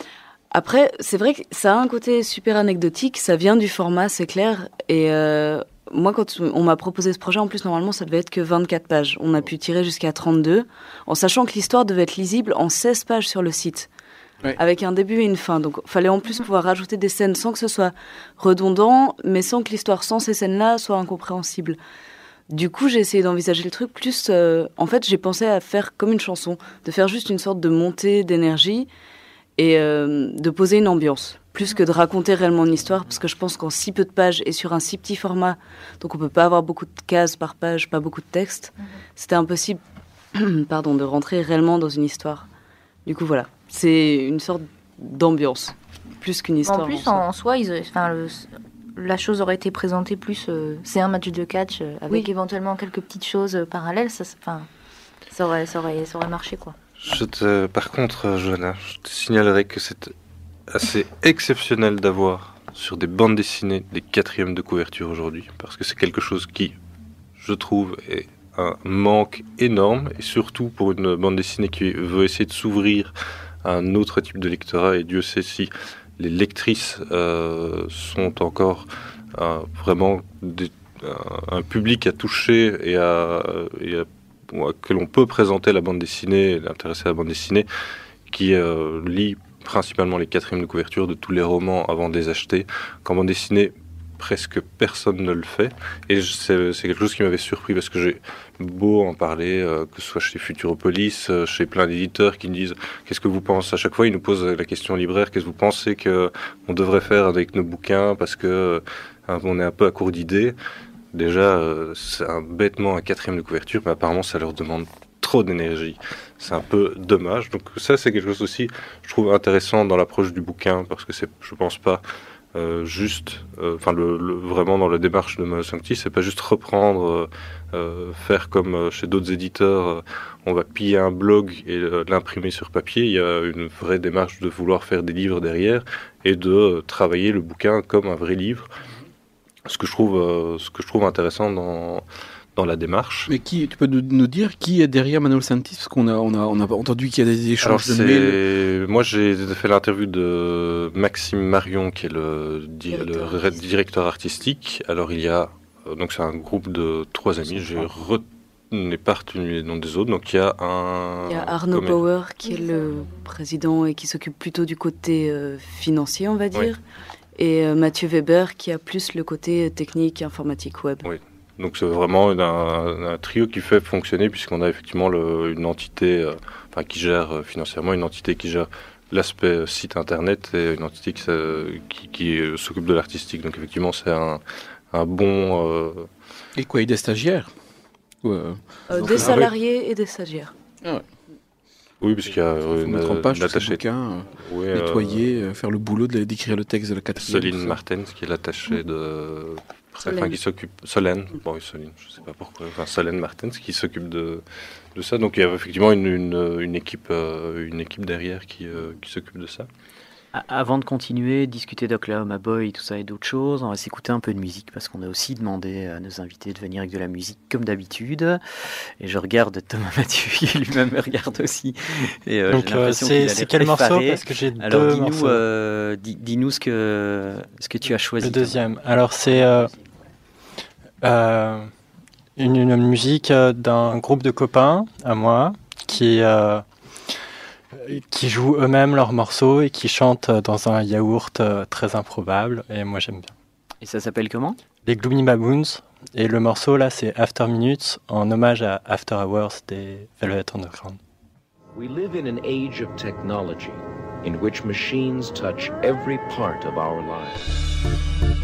Après, c'est vrai que ça a un côté super anecdotique, ça vient du format, c'est clair. Et euh, moi, quand on m'a proposé ce projet, en plus, normalement, ça devait être que vingt-quatre pages. On a pu tirer jusqu'à trente-deux, en sachant que l'histoire devait être lisible en seize pages sur le site, oui. Avec un début et une fin. Donc, il fallait en plus pouvoir rajouter des scènes sans que ce soit redondant, mais sans que l'histoire sans ces scènes-là soit incompréhensible. Du coup, j'ai essayé d'envisager le truc plus... Euh, en fait, j'ai pensé à faire comme une chanson, de faire juste une sorte de montée d'énergie, et euh, de poser une ambiance, plus que de raconter réellement une histoire, parce que je pense qu'en si peu de pages et sur un si petit format, donc on peut pas avoir beaucoup de cases par page, pas beaucoup de texte, mmh. C'était impossible pardon, de rentrer réellement dans une histoire. Du coup, voilà, c'est une sorte d'ambiance, plus qu'une histoire. En plus, en, en soi, ils, enfin, le, la chose aurait été présentée plus, euh, c'est un match de catch, euh, avec oui. éventuellement quelques petites choses euh, parallèles, ça, enfin, ça, aurait, ça, aurait, ça aurait marché, quoi. Je te, par contre, Johanna, je te signalerai que c'est assez exceptionnel d'avoir sur des bandes dessinées des quatrièmes de couverture aujourd'hui, parce que c'est quelque chose qui, je trouve, est un manque énorme, et surtout pour une bande dessinée qui veut essayer de s'ouvrir à un autre type de lectorat, et Dieu sait si les lectrices euh, sont encore euh, vraiment des, un, un public à toucher et à... Et à que l'on peut présenter la bande dessinée, l'intéresser à la bande dessinée, qui euh, lit principalement les quatrièmes de couverture de tous les romans avant de les acheter. Qu'en bande dessinée, presque personne ne le fait. Et c'est, c'est quelque chose qui m'avait surpris, parce que j'ai beau en parler, euh, que ce soit chez Futuropolis, euh, chez plein d'éditeurs qui me disent « Qu'est-ce que vous pensez ?» À chaque fois, ils nous posent la question libraire « Qu'est-ce que vous pensez qu'on devrait faire avec nos bouquins ?» Parce que euh, on est un peu à court d'idées. Déjà, euh, c'est un bêtement un quatrième de couverture, mais apparemment, ça leur demande trop d'énergie. C'est un peu dommage. Donc ça, c'est quelque chose aussi, je trouve intéressant dans l'approche du bouquin, parce que c'est, je pense pas, euh, juste, enfin euh, le, le, vraiment dans la démarche de Mono Sancti, c'est pas juste reprendre, euh, euh, faire comme euh, chez d'autres éditeurs, euh, on va piller un blog et euh, l'imprimer sur papier. Il y a une vraie démarche de vouloir faire des livres derrière et de euh, travailler le bouquin comme un vrai livre. Ce que je trouve, euh, ce que je trouve intéressant dans dans la démarche. Mais qui, tu peux nous dire qui est derrière Manuel Sancti, parce qu'on a, on a, on a entendu qu'il y a des échanges Alors, de mails. Moi, j'ai fait l'interview de Maxime Marion, qui est le, directeur, le artistique. directeur artistique. Alors, il y a, donc c'est un groupe de trois amis. Je n'ai pas retenu les noms des autres. Donc, il y a un. Il y a Arnaud commun. Bauer, qui est le président et qui s'occupe plutôt du côté euh, financier, on va dire. Oui. Et euh, Mathieu Weber, qui a plus le côté technique, informatique, web. Oui. Donc c'est vraiment un, un trio qui fait fonctionner, puisqu'on a effectivement le, une entité euh, enfin, qui gère euh, financièrement, une entité qui gère l'aspect euh, site internet et une entité qui, qui, qui euh, s'occupe de l'artistique. Donc effectivement c'est un, un bon... Euh... Et quoi, et des stagiaires euh, euh, Des salariés et des stagiaires. Ah ouais. Oui, parce qu'il y a euh, une, mettre en page une attachée. Bouquin, euh, oui, nettoyer, euh, faire le boulot de, d'écrire le texte de la quatrième. Céline Martens, qui est l'attachée de... Enfin, qui s'occupe, Solène, bon, Solène, je ne sais pas pourquoi, enfin, Solène Martens qui s'occupe de, de ça. Donc il y a effectivement une, une, une, équipe, euh, une équipe derrière qui, euh, qui s'occupe de ça. Avant de continuer, discuter d'Oklahoma Boy, tout ça et d'autres choses, on va s'écouter un peu de musique parce qu'on a aussi demandé à nos invités de venir avec de la musique comme d'habitude. Et je regarde Thomas Mathieu qui lui-même me regarde aussi. Et, euh, Donc euh, c'est, c'est quel morceau? Parce que j'ai Alors, deux dis-nous, morceaux. Euh, dis, dis-nous ce que, ce que tu as choisi. Le deuxième. Thomas. Alors c'est euh, euh, une, une musique d'un groupe de copains à moi qui... Euh, qui jouent eux-mêmes leurs morceaux et qui chantent dans un yaourt euh, très improbable, et moi j'aime bien. Et ça s'appelle comment? Les Gloomy Baboons, et le morceau là c'est After Minutes, en hommage à After Hours des Velvet Underground. We live in an age of technology in which machines touch every part of our lives.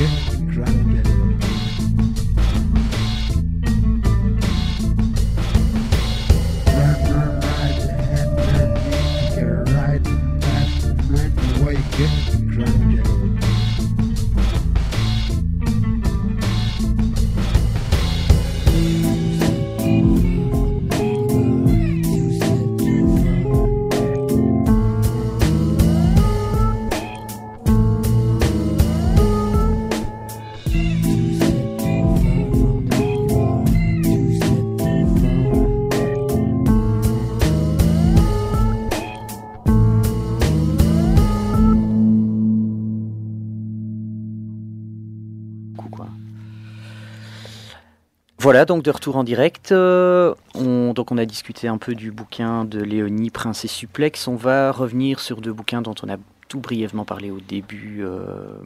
Voilà, donc de retour en direct. Euh, on, donc on a discuté un peu du bouquin de Léonie, Prince et Supplex. On va revenir sur deux bouquins dont on a tout brièvement parlé au début euh,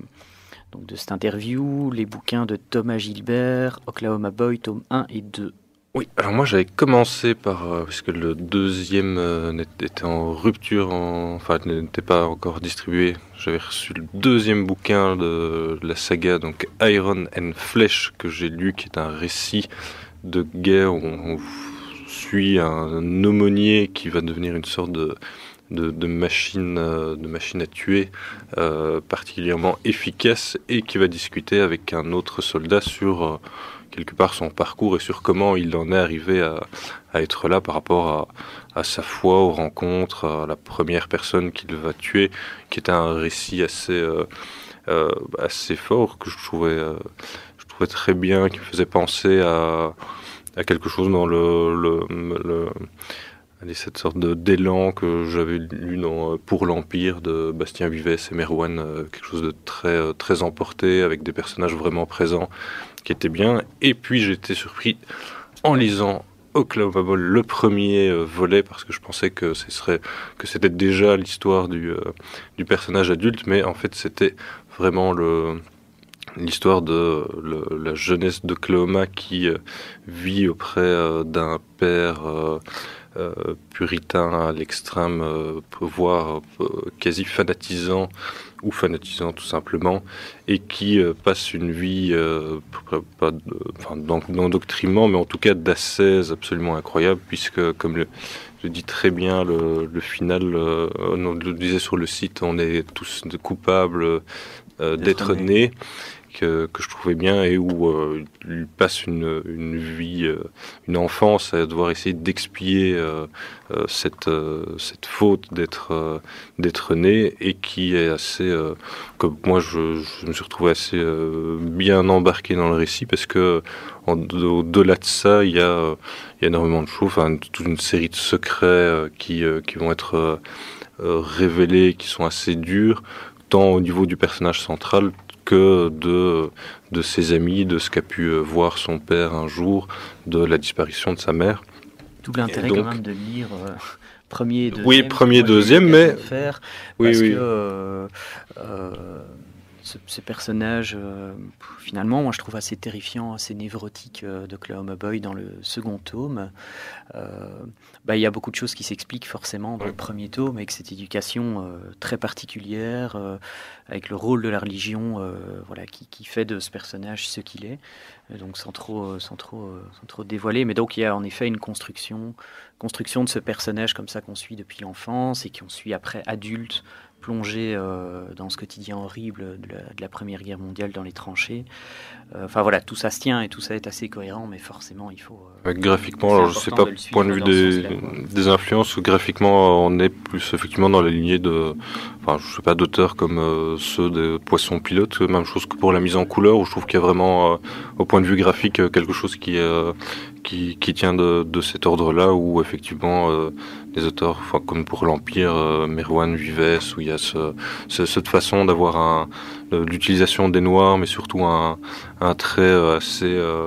donc de cette interview. Les bouquins de Thomas Gilbert, Oklahoma Boy, tome un et deux. Oui, alors moi j'avais commencé par, euh, puisque le deuxième euh, était en rupture, en, enfin n'était pas encore distribué, j'avais reçu le deuxième bouquin de la saga, donc Iron and Flesh, que j'ai lu, qui est un récit de guerre où on, on suit un aumônier qui va devenir une sorte de, de, de, machine, euh, de machine à tuer euh, particulièrement efficace, et qui va discuter avec un autre soldat sur... Euh, quelque part son parcours et sur comment il en est arrivé à, à être là par rapport à, à sa foi, aux rencontres, à la première personne qu'il va tuer, qui était un récit assez, euh, euh, assez fort que je trouvais, euh, je trouvais très bien, qui me faisait penser à, à quelque chose dans le, le, le allez, cette sorte de, d'élan que j'avais lu dans Pour l'Empire de Bastien Vivès et Merwan, euh, quelque chose de très, très emporté avec des personnages vraiment présents, qui était bien. Et puis j'ai été surpris en lisant Oklahoma Boy, le premier euh, volet, parce que je pensais que ce serait que c'était déjà l'histoire du euh, du personnage adulte, mais en fait c'était vraiment le l'histoire de le, la jeunesse d'Oklahoma qui euh, vit auprès euh, d'un père euh, euh, puritain à l'extrême, euh, voire euh, quasi fanatisant, ou fanatisant tout simplement, et qui euh, passe une vie, euh, pas de, enfin, d'endoctrinement, mais en tout cas d'ascèse absolument incroyable, puisque, comme le, je dis très bien, le, le final, euh, on le disait sur le site, on est tous coupables euh, d'être nés, que, que je trouvais bien, et où euh, il passe une, une vie, euh, une enfance à devoir essayer d'expier euh, euh, cette, euh, cette faute d'être, euh, d'être né, et qui est assez, euh, comme moi je, je me suis retrouvé assez euh, bien embarqué dans le récit, parce que en, au-delà de ça, il y a, il y a énormément de choses, enfin, toute une série de secrets euh, qui, euh, qui vont être euh, euh, révélés, qui sont assez durs, tant au niveau du personnage central que de, de ses amis, de ce qu'a pu voir son père un jour, de la disparition de sa mère. Tout l'intérêt donc, quand même de lire euh, premier, deuxième. Oui, premier, deuxième, mais... Faire, oui, parce oui. que euh, euh, ce, ce personnage, euh, finalement, moi je trouve assez terrifiant, assez névrotique euh, d'Oklahoma Boy dans le second tome. Euh, bah, il y a beaucoup de choses qui s'expliquent forcément dans oui. le premier tome, avec cette éducation euh, très particulière, euh, avec le rôle de la religion, euh, voilà, qui, qui fait de ce personnage ce qu'il est. Et donc sans trop, sans trop, sans trop dévoiler, mais donc il y a en effet une construction, construction de ce personnage comme ça qu'on suit depuis l'enfance et qu'on suit après adulte, plongé euh, dans ce quotidien horrible de la, de la Première Guerre mondiale dans les tranchées. Euh, enfin voilà, tout ça se tient et tout ça est assez cohérent, mais forcément il faut... Euh, ouais, graphiquement, alors je sais pas, de point de vue des, des influences, graphiquement on est plus effectivement dans la lignée de... Enfin je sais pas, d'auteurs comme euh, ceux des Poissons Pilotes, même chose que pour la mise en couleur, où je trouve qu'il y a vraiment, euh, au point de vue graphique, quelque chose qui, euh, qui, qui tient de, de cet ordre-là, où effectivement... Euh, des auteurs, enfin, comme pour l'Empire, euh, Merwan, Vivès, où il y a ce, ce, cette façon d'avoir un, euh, l'utilisation des noirs, mais surtout un, un trait assez, euh,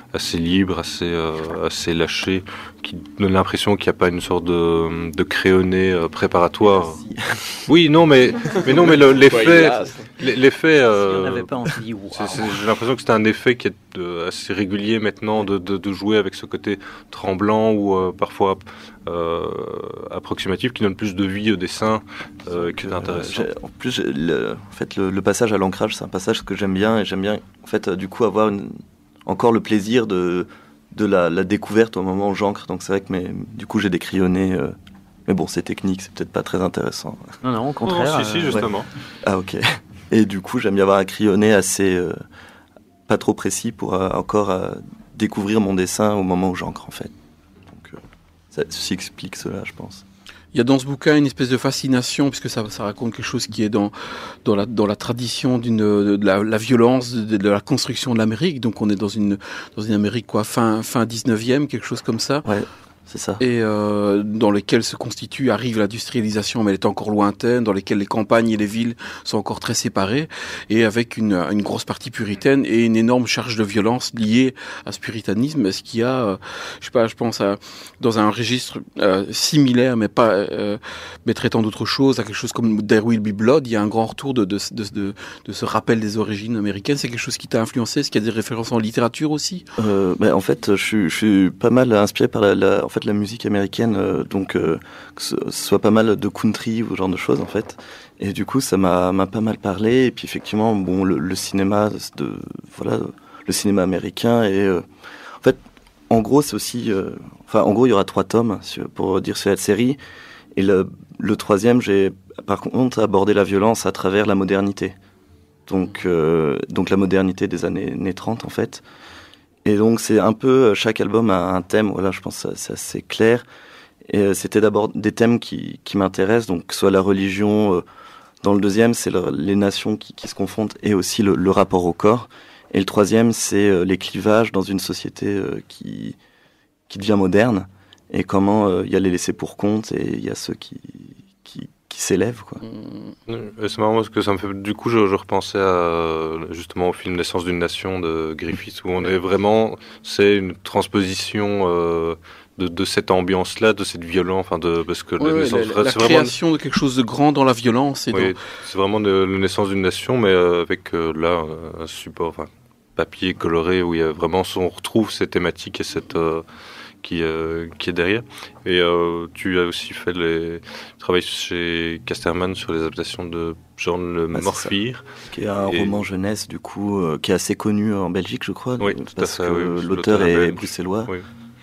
assez libre, assez, euh, assez lâché, qui donne l'impression qu'il n'y a pas une sorte de, de crayonné euh, préparatoire. Oui, non, mais, mais, non, mais le, l'effet... l'effet euh, si on n'avait pas, on se dit, wow. c'est, c'est, j'ai l'impression que c'est un effet qui est de, assez régulier maintenant, de, de, de jouer avec ce côté tremblant ou euh, parfois euh, approximatif, qui donne plus de vie au dessin euh, que d'intéressant. Euh, en plus, le, en fait, le, le passage à l'ancrage, c'est un passage que j'aime bien, et j'aime bien, en fait, euh, du coup, avoir une, encore le plaisir de, de la, la découverte au moment où j'ancre. Donc c'est vrai que mes, du coup, j'ai des crayonnés, euh, mais bon, c'est technique, c'est peut-être pas très intéressant. Non, non, au contraire. Oh, si, si, justement. Ouais. Ah, ok. Et du coup, j'aime bien avoir un crayonné assez, euh, pas trop précis pour euh, encore euh, découvrir mon dessin au moment où j'encre, en fait. Donc, euh, ça, ceci explique cela, je pense. Il y a dans ce bouquin une espèce de fascination, puisque ça, ça raconte quelque chose qui est dans, dans, la, dans la tradition d'une, de, de la, la violence, de, de la construction de l'Amérique. Donc on est dans une, dans une Amérique quoi, fin, fin dix-neuvième, quelque chose comme ça. Ouais. C'est ça. Et euh, dans lesquels se constitue, arrive l'industrialisation, mais elle est encore lointaine, dans lesquels les campagnes et les villes sont encore très séparées, et avec une, une grosse partie puritaine et une énorme charge de violence liée à ce puritanisme, ce qui a, euh, je sais pas, je pense à, dans un registre euh, similaire, mais pas, euh, mais traitant d'autre chose, à quelque chose comme There Will Be Blood, il y a un grand retour de, de, de, de, de ce rappel des origines américaines. C'est quelque chose qui t'a influencé? Est-ce qu'il y a des références en littérature aussi? euh, bah, En fait, je suis, je suis pas mal inspiré par la, la en fait, la musique américaine, euh, donc euh, que ce soit pas mal de country ou ce genre de choses en fait. Et du coup, ça m'a, m'a pas mal parlé. Et puis effectivement, bon, le, le cinéma, de, voilà, le cinéma américain. Et euh, en fait, en gros, c'est aussi, euh, enfin, en gros, il y aura trois tomes pour dire sur la série. Et le, le troisième, j'ai par contre abordé la violence à travers la modernité. Donc, euh, donc la modernité des années, années trente en fait. Et donc c'est un peu, chaque album a un thème, voilà, je pense que c'est assez clair. Et c'était d'abord des thèmes qui, qui m'intéressent, donc que ce soit la religion, dans le deuxième c'est le, les nations qui, qui se confrontent et aussi le, le rapport au corps. Et le troisième c'est les clivages dans une société qui, qui devient moderne et comment il y a les laissés pour compte et il y a ceux qui, qui, qui s'élèvent, quoi. C'est marrant parce que ça me fait, du coup je, je repensais à, justement au film Naissance d'une nation de Griffith, où on est vraiment, c'est une transposition euh, de, de cette ambiance-là, de cette violence, enfin de, parce que ouais, la, ouais, naissance, la, la c'est création vraiment, de quelque chose de grand dans la violence. Et oui, dans... c'est vraiment de, la naissance d'une nation, mais euh, avec euh, là un support, enfin, papier coloré où il y a vraiment, on retrouve ces thématiques et cette euh, Qui, euh, qui est derrière. Et euh, tu as aussi fait les travail chez Casterman sur les adaptations de Jean Le ah, Morphir, qui est un et... roman jeunesse du coup euh, qui est assez connu en Belgique, je crois. Oui, parce tout à fait, que oui, l'auteur, l'auteur est belge. bruxellois. Oui.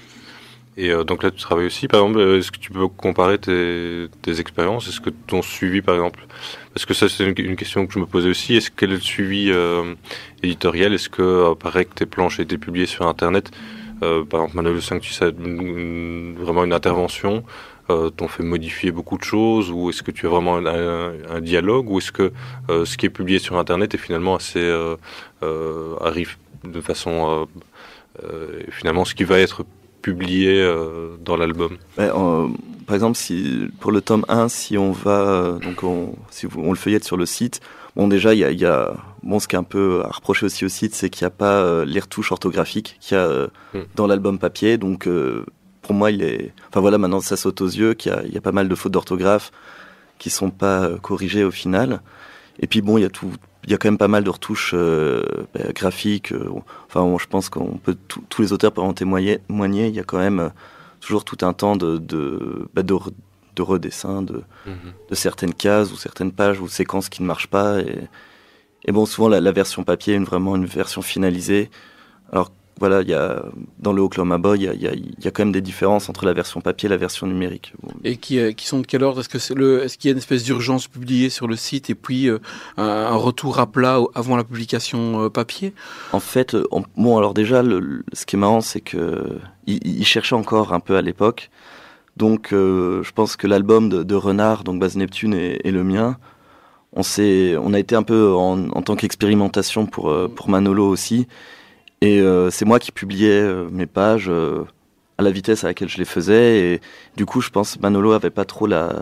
Et euh, donc là, tu travailles aussi. Par exemple, est-ce que tu peux comparer tes, tes expériences? Est-ce que ton suivi, par exemple, parce que ça, c'est une, une question que je me posais aussi. Est-ce quel est le suivi euh, éditorial? Est-ce que, euh, pareil, que tes planches ont été publiées sur Internet? Euh, par exemple, Manuel cinq, tu sais, une, une, vraiment une intervention, euh, t'ont fait modifier beaucoup de choses, ou est-ce que tu as vraiment un, un, un dialogue, ou est-ce que euh, ce qui est publié sur Internet est finalement assez euh, euh, arrive de façon euh, euh, finalement ce qui va être publié euh, dans l'album? Ouais, euh, par exemple, si pour le tome un, si on va donc on, si vous, on le feuillette sur le site. Bon, déjà, il y a, y a bon, ce qui est un peu à reprocher aussi au site, c'est qu'il n'y a pas euh, les retouches orthographiques qu'il y a euh, mm. dans l'album papier. Donc, euh, pour moi, il est. Enfin voilà, maintenant ça saute aux yeux qu'il y a, il y a pas mal de fautes d'orthographe qui sont pas euh, corrigées au final. Et puis bon, il y a tout, il y a quand même pas mal de retouches euh, bah, graphiques. Euh, enfin, bon, je pense qu'on peut tous les auteurs peuvent en témoigner. Il y a quand même euh, toujours tout un temps de de, bah, de de redessin de, mmh. de certaines cases ou certaines pages ou séquences qui ne marchent pas. Et, et bon, souvent, la, la version papier est une, vraiment une version finalisée. Alors, voilà, il y a, dans le Oklahoma Boy, il y a, y, a, y a quand même des différences entre la version papier et la version numérique. Bon. Et qui, euh, qui sont de quel ordre? Est-ce que c'est le, est-ce qu'il y a une espèce d'urgence publiée sur le site et puis euh, un, un retour à plat avant la publication euh, papier? En fait, on, bon, alors déjà, le, le, ce qui est marrant, c'est que il, il cherchait encore un peu à l'époque. Donc, euh, je pense que l'album de, de Renard, donc Base Neptune et, et le mien, on s'est, on a été un peu en, en tant qu'expérimentation pour euh, pour Manolo aussi. Et euh, c'est moi qui publiais euh, mes pages euh, à la vitesse à laquelle je les faisais. Et du coup, je pense que Manolo avait pas trop la.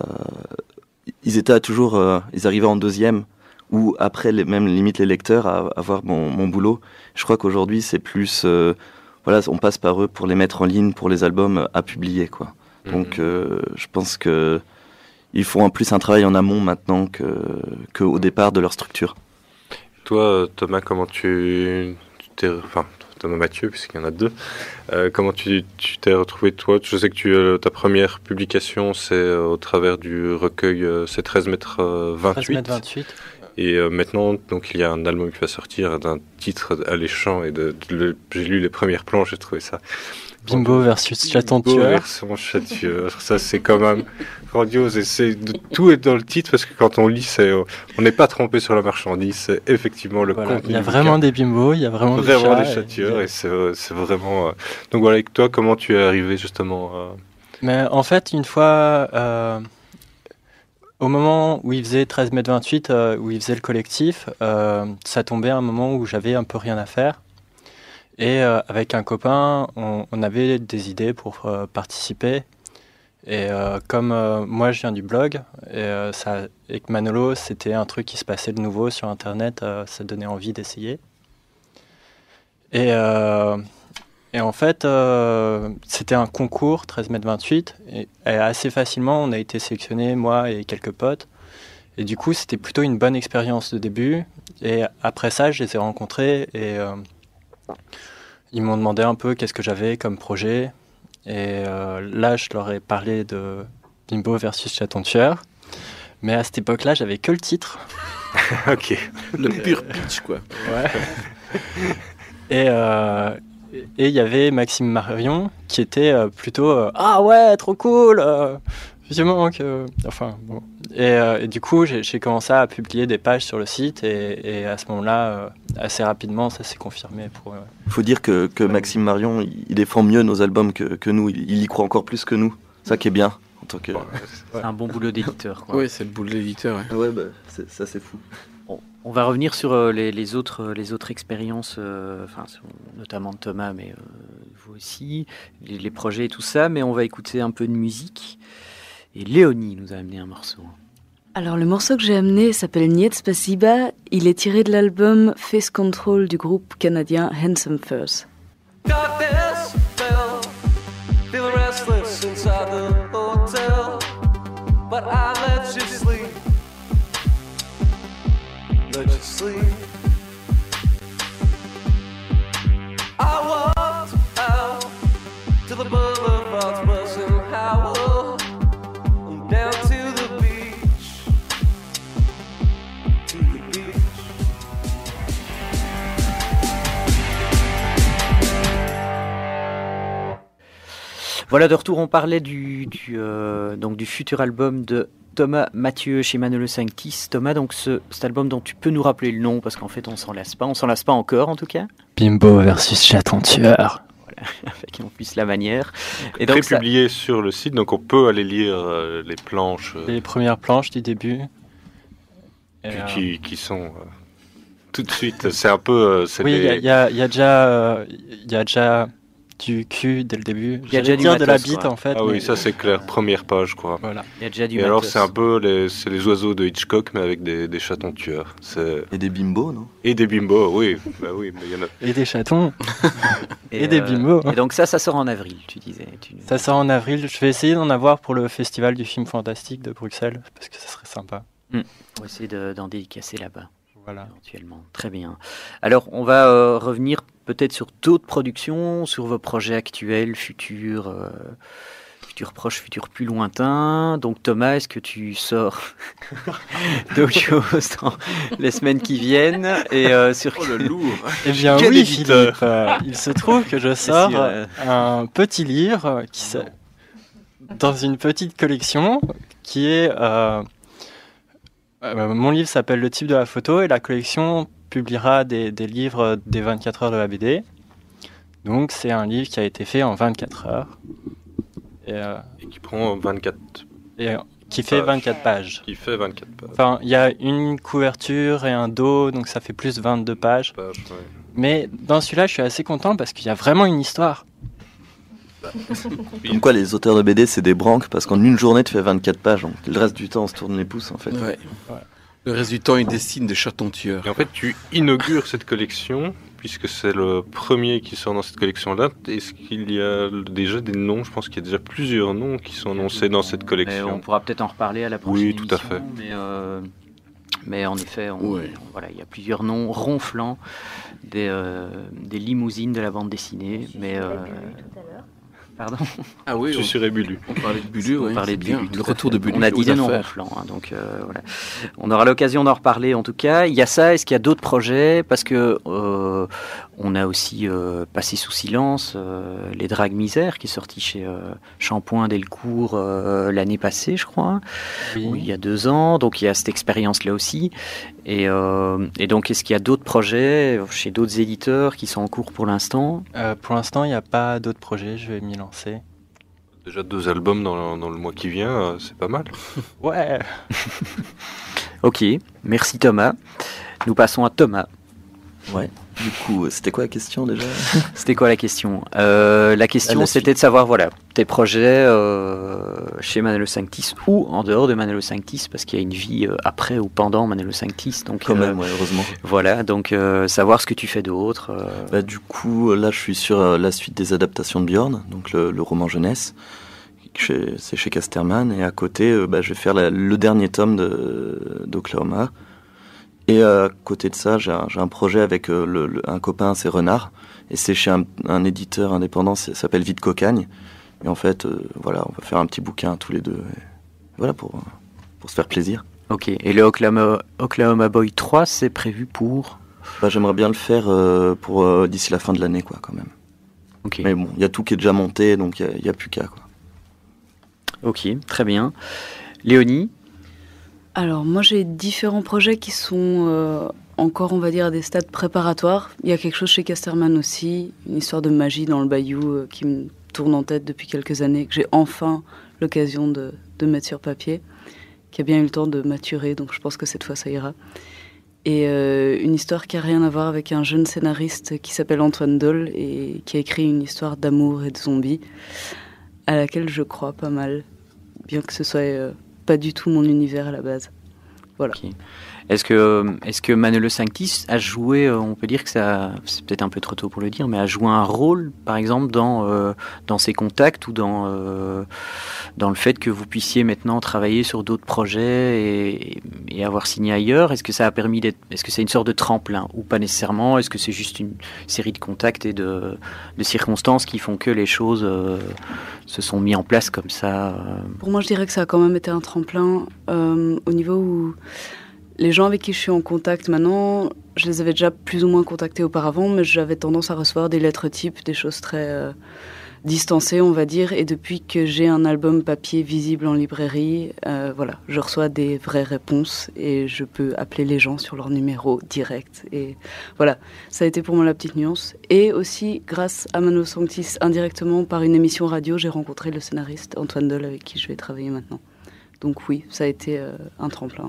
Ils étaient toujours, euh, ils arrivaient en deuxième ou après les, même limite les lecteurs à, à voir mon, mon boulot. Je crois qu'aujourd'hui, c'est plus. Euh, voilà, on passe par eux pour les mettre en ligne, pour les albums à publier, quoi. Mmh. Donc, euh, je pense que ils font en plus un travail en amont maintenant que qu'au départ de leur structure. Toi, Thomas, comment tu, tu t'es, enfin, Thomas Mathieu, puisqu'il y en a deux, euh, comment tu, tu t'es retrouvé, toi? Je sais que tu, euh, ta première publication, c'est euh, au travers du recueil euh, C'est treize mètres vingt-huit. treize mètres vingt-huit. Et euh, maintenant, donc, il y a un album qui va sortir d'un titre alléchant, et de, de, de, j'ai lu les premières planches, j'ai trouvé ça. Bimbo versus Chaton Bimbo Tueur. versus Chaton Tueur. Ça, c'est quand même grandiose. Et c'est, de, tout est dans le titre, parce que quand on lit, c'est, on n'est pas trompé sur la marchandise. C'est effectivement le Voilà. contenu. Il y a du vraiment bouquin. des bimbos, il y a vraiment, Vraiment des des chats. chats tueurs. et- Et c'est, c'est vraiment. Euh... Donc voilà, avec toi, comment tu es arrivé justement à... Mais en fait, une fois, euh, au moment où il faisait treize mètres vingt-huit, euh, où il faisait le collectif, euh, ça tombait à un moment où j'avais un peu rien à faire. Et euh, avec un copain, on, on avait des idées pour euh, participer. Et euh, comme euh, moi, je viens du blog, et, euh, ça, et que Manolo, c'était un truc qui se passait de nouveau sur Internet, euh, ça donnait envie d'essayer. Et, euh, et en fait, euh, c'était un concours, treize mètres vingt-huit, et, et assez facilement, on a été sélectionnés, moi et quelques potes. Et du coup, c'était plutôt une bonne expérience de début. Et après ça, je les ai rencontrés et euh, ils m'ont demandé un peu qu'est-ce que j'avais comme projet. Et euh, là, je leur ai parlé de Bimbo versus Chaton Tueur. Mais à cette époque-là, j'avais que le titre. Ok. Le pur pitch, quoi. Ouais. Et euh, et il y avait Maxime Marion qui était euh, plutôt euh, ah ouais, trop cool, euh, vivement que. Enfin bon. Et, euh, et du coup, j'ai, j'ai commencé à publier des pages sur le site et, et à ce moment-là, euh, assez rapidement, ça s'est confirmé. Pour. Il faut dire que, que Maxime Marion, il il défend mieux nos albums que, que nous. Il, il y croit encore plus que nous. Ça qui est bien. En tant que... Ouais. C'est un bon boulot d'éditeur, quoi. Oui, c'est le boulot de l'éditeur. Ouais. Ouais, bah, c'est- ça c'est fou. On, on va revenir sur euh, les, les autres, euh, les autres expériences, euh, enfin, sur- notamment de Thomas, mais euh, vous aussi, les, les projets et tout ça, mais on va écouter un peu de musique. Et Léonie nous a amené un morceau. Alors le morceau que j'ai amené s'appelle Niet Spasiba. Il est tiré de l'album Face Control du groupe canadien Handsome Furs. Darkness fell, feeling restless inside the hotel. But I let you sleep, let you sleep. I walked out to the boulevards, buzzing Howell, and down to the beach, to the beach. Voilà, de retour, on parlait du, du, euh, donc du futur album de Thomas Mathieu chez Manolo Sanctis. Thomas, donc ce, cet album dont tu peux nous rappeler le nom, parce qu'en fait on s'en lasse pas, on s'en lasse pas encore en tout cas, Bimbo versus Chaton Tueur. avec en plus la manière. Et donc ça, Prépublié sur le site, donc on peut aller lire euh, les planches euh, Les premières planches du début. Et, qui, euh, qui, qui sont euh, tout de suite. C'est un peu. euh, c'est oui, il des- y, a- il y a déjà, euh, il y a déjà du cul dès le début. Il y a déjà J'allais du dire de la matos, bite quoi. en fait. Ah oui, mais- ça c'est clair. Première page, quoi. Voilà. il y a déjà du Et alors matos. c'est un peu les, c'est les oiseaux de Hitchcock, mais avec des, des chatons tueurs. C'est... Et des bimbos, non? Et des bimbos, oui. Bah oui, mais il y en a. Et des chatons. et des bimbos. Et donc ça, ça sort en avril, tu disais. Tu... Ça sort en avril. Je vais essayer d'en avoir pour le festival du film fantastique de Bruxelles parce que ça serait sympa. On va essayer de- d'en dédicacer là-bas. Voilà. Éventuellement. Très bien. Alors, on va euh, revenir peut-être sur d'autres productions, sur vos projets actuels, futurs, euh, futurs proches, futurs plus lointains. Donc, Thomas, est-ce que tu sors d'autres choses dans les semaines qui viennent et euh, sur Oh, le lourd. Eh bien Quel oui, éditeur. Philippe. Euh, il se trouve que je sors sûr, euh. un petit livre euh, qui s'a- dans une petite collection qui est euh, euh, mon livre s'appelle Le type de la photo et la collection publiera des, des livres des vingt-quatre heures de la B D. Donc c'est un livre qui a été fait en vingt-quatre heures et, euh, Et qui prend vingt-quatre. et qui fait Pages. vingt-quatre pages. Qui fait vingt-quatre pages. Enfin, il y a une couverture et un dos, donc ça fait plus vingt-deux pages. pages ouais. Mais dans celui-là, je suis assez content parce qu'il y a vraiment une histoire. Comme quoi, les auteurs de B D, c'est des branques, parce qu'en une journée, tu fais vingt-quatre pages. Donc, le reste du temps, on se tourne les pouces, en fait. Ouais. Ouais. Le reste du temps, il dessine des chatons tueurs. Et en fait, tu inaugures cette collection, puisque c'est le premier qui sort dans cette collection-là. Est-ce qu'il y a déjà des noms? Je pense qu'il y a déjà plusieurs noms qui sont annoncés dans cette collection. Mais on pourra peut-être en reparler à la prochaine Oui, tout à émission, fait. Mais, euh, mais en effet, on, Ouais. voilà, il y a plusieurs noms ronflants des, euh, des limousines de la bande dessinée. Mais euh, pardon. Ah oui, Je suis on, sur Ébulu. on parlait de Bulu, On ouais, parlait c'est de bien. Bulu, tout Le à retour fait. de Bulu. On a dit aux des noms affaires. ronflants, hein, donc euh, voilà. On aura l'occasion d'en reparler en tout cas. Il y a ça. Est-ce qu'il y a d'autres projets? Parce que euh, on a aussi euh, passé sous silence euh, les Dragues Misères, qui est sorti chez euh, Champoint Delcourt euh, l'année passée, je crois. Oui. Oui, il y a deux ans. Donc il y a cette expérience-là aussi. Et, euh, et donc est-ce qu'il y a d'autres projets chez d'autres éditeurs qui sont en cours pour l'instant? Euh, pour l'instant, il n'y a pas d'autres projets. Je vais m'y lancer. Déjà deux albums dans, dans le mois qui vient, euh, c'est pas mal. Ouais. Ok, merci Thomas. Nous passons à Thomas. Ouais. Du coup, c'était quoi la question déjà? C'était quoi la question? euh, La question, La c'était suite. de savoir, voilà, tes projets euh, chez Manalo Sanctis ou en dehors de Manalo Sanctis, parce qu'il y a une vie euh, après ou pendant Manalo Sanctis. Donc, Quand euh, même, ouais, heureusement. voilà, donc euh, savoir ce que tu fais d'autre. euh, Bah, du coup, là, je suis sur euh, la suite des adaptations de Björn, donc le, le roman jeunesse. Chez- C'est chez Casterman. Et à côté, euh, bah, je vais faire la- le dernier tome de- d'Oklahoma. Et euh, à côté de ça, j'ai un, j'ai un projet avec euh, le- le- un copain, c'est Renard. Et c'est chez un, un éditeur indépendant, c'est- ça s'appelle Vide Cocagne. Et en fait, euh, voilà, on va faire un petit bouquin tous les deux. Et voilà, pour, pour se faire plaisir. Ok, et le Oklahoma, Oklahoma Boy trois, c'est prévu pour... Bah, j'aimerais bien le faire euh, pour euh, d'ici la fin de l'année, quoi, quand même. Ok, Mais bon, il y a tout qui est déjà monté, donc il n'y a, a plus qu'à, quoi. ok, très bien. Léonie? Alors moi j'ai différents projets qui sont euh, encore on va dire à des stades préparatoires. Il y a quelque chose chez Casterman aussi, une histoire de magie dans le bayou euh, qui me tourne en tête depuis quelques années, que j'ai enfin l'occasion de, de mettre sur papier, qui a bien eu le temps de maturer, donc je pense que cette fois ça ira. Et euh, une histoire qui a rien à voir avec un jeune scénariste qui s'appelle Antoine Doll et qui a écrit une histoire d'amour et de zombies à laquelle je crois pas mal, bien que ce soit euh, pas du tout mon univers à la base. Voilà. Ok. Est-ce que, est-ce que Manolo Sanctis a joué, euh, on peut dire que ça, c'est peut-être un peu trop tôt pour le dire, mais a joué un rôle, par exemple, dans, euh, dans ses contacts ou dans, euh, dans le fait que vous puissiez maintenant travailler sur d'autres projets et, et avoir signé ailleurs? Est-ce que ça a permis d'être, est-ce que c'est une sorte de tremplin ou pas nécessairement? Est-ce que c'est juste une série de contacts et de, de circonstances qui font que les choses euh, se sont mis en place comme ça euh... Pour moi, je dirais que ça a quand même été un tremplin euh, au niveau où les gens avec qui je suis en contact maintenant, je les avais déjà plus ou moins contactés auparavant, mais j'avais tendance à recevoir des lettres types, des choses très euh, distancées, on va dire. Et depuis que j'ai un album papier visible en librairie, euh, voilà, je reçois des vraies réponses et je peux appeler les gens sur leur numéro direct. Et voilà, ça a été pour moi la petite nuance. Et aussi, grâce à Manolo Sanctis, indirectement par une émission radio, j'ai rencontré le scénariste Antoine Doll avec qui je vais travailler maintenant. Donc oui, ça a été euh, un tremplin. Ouais.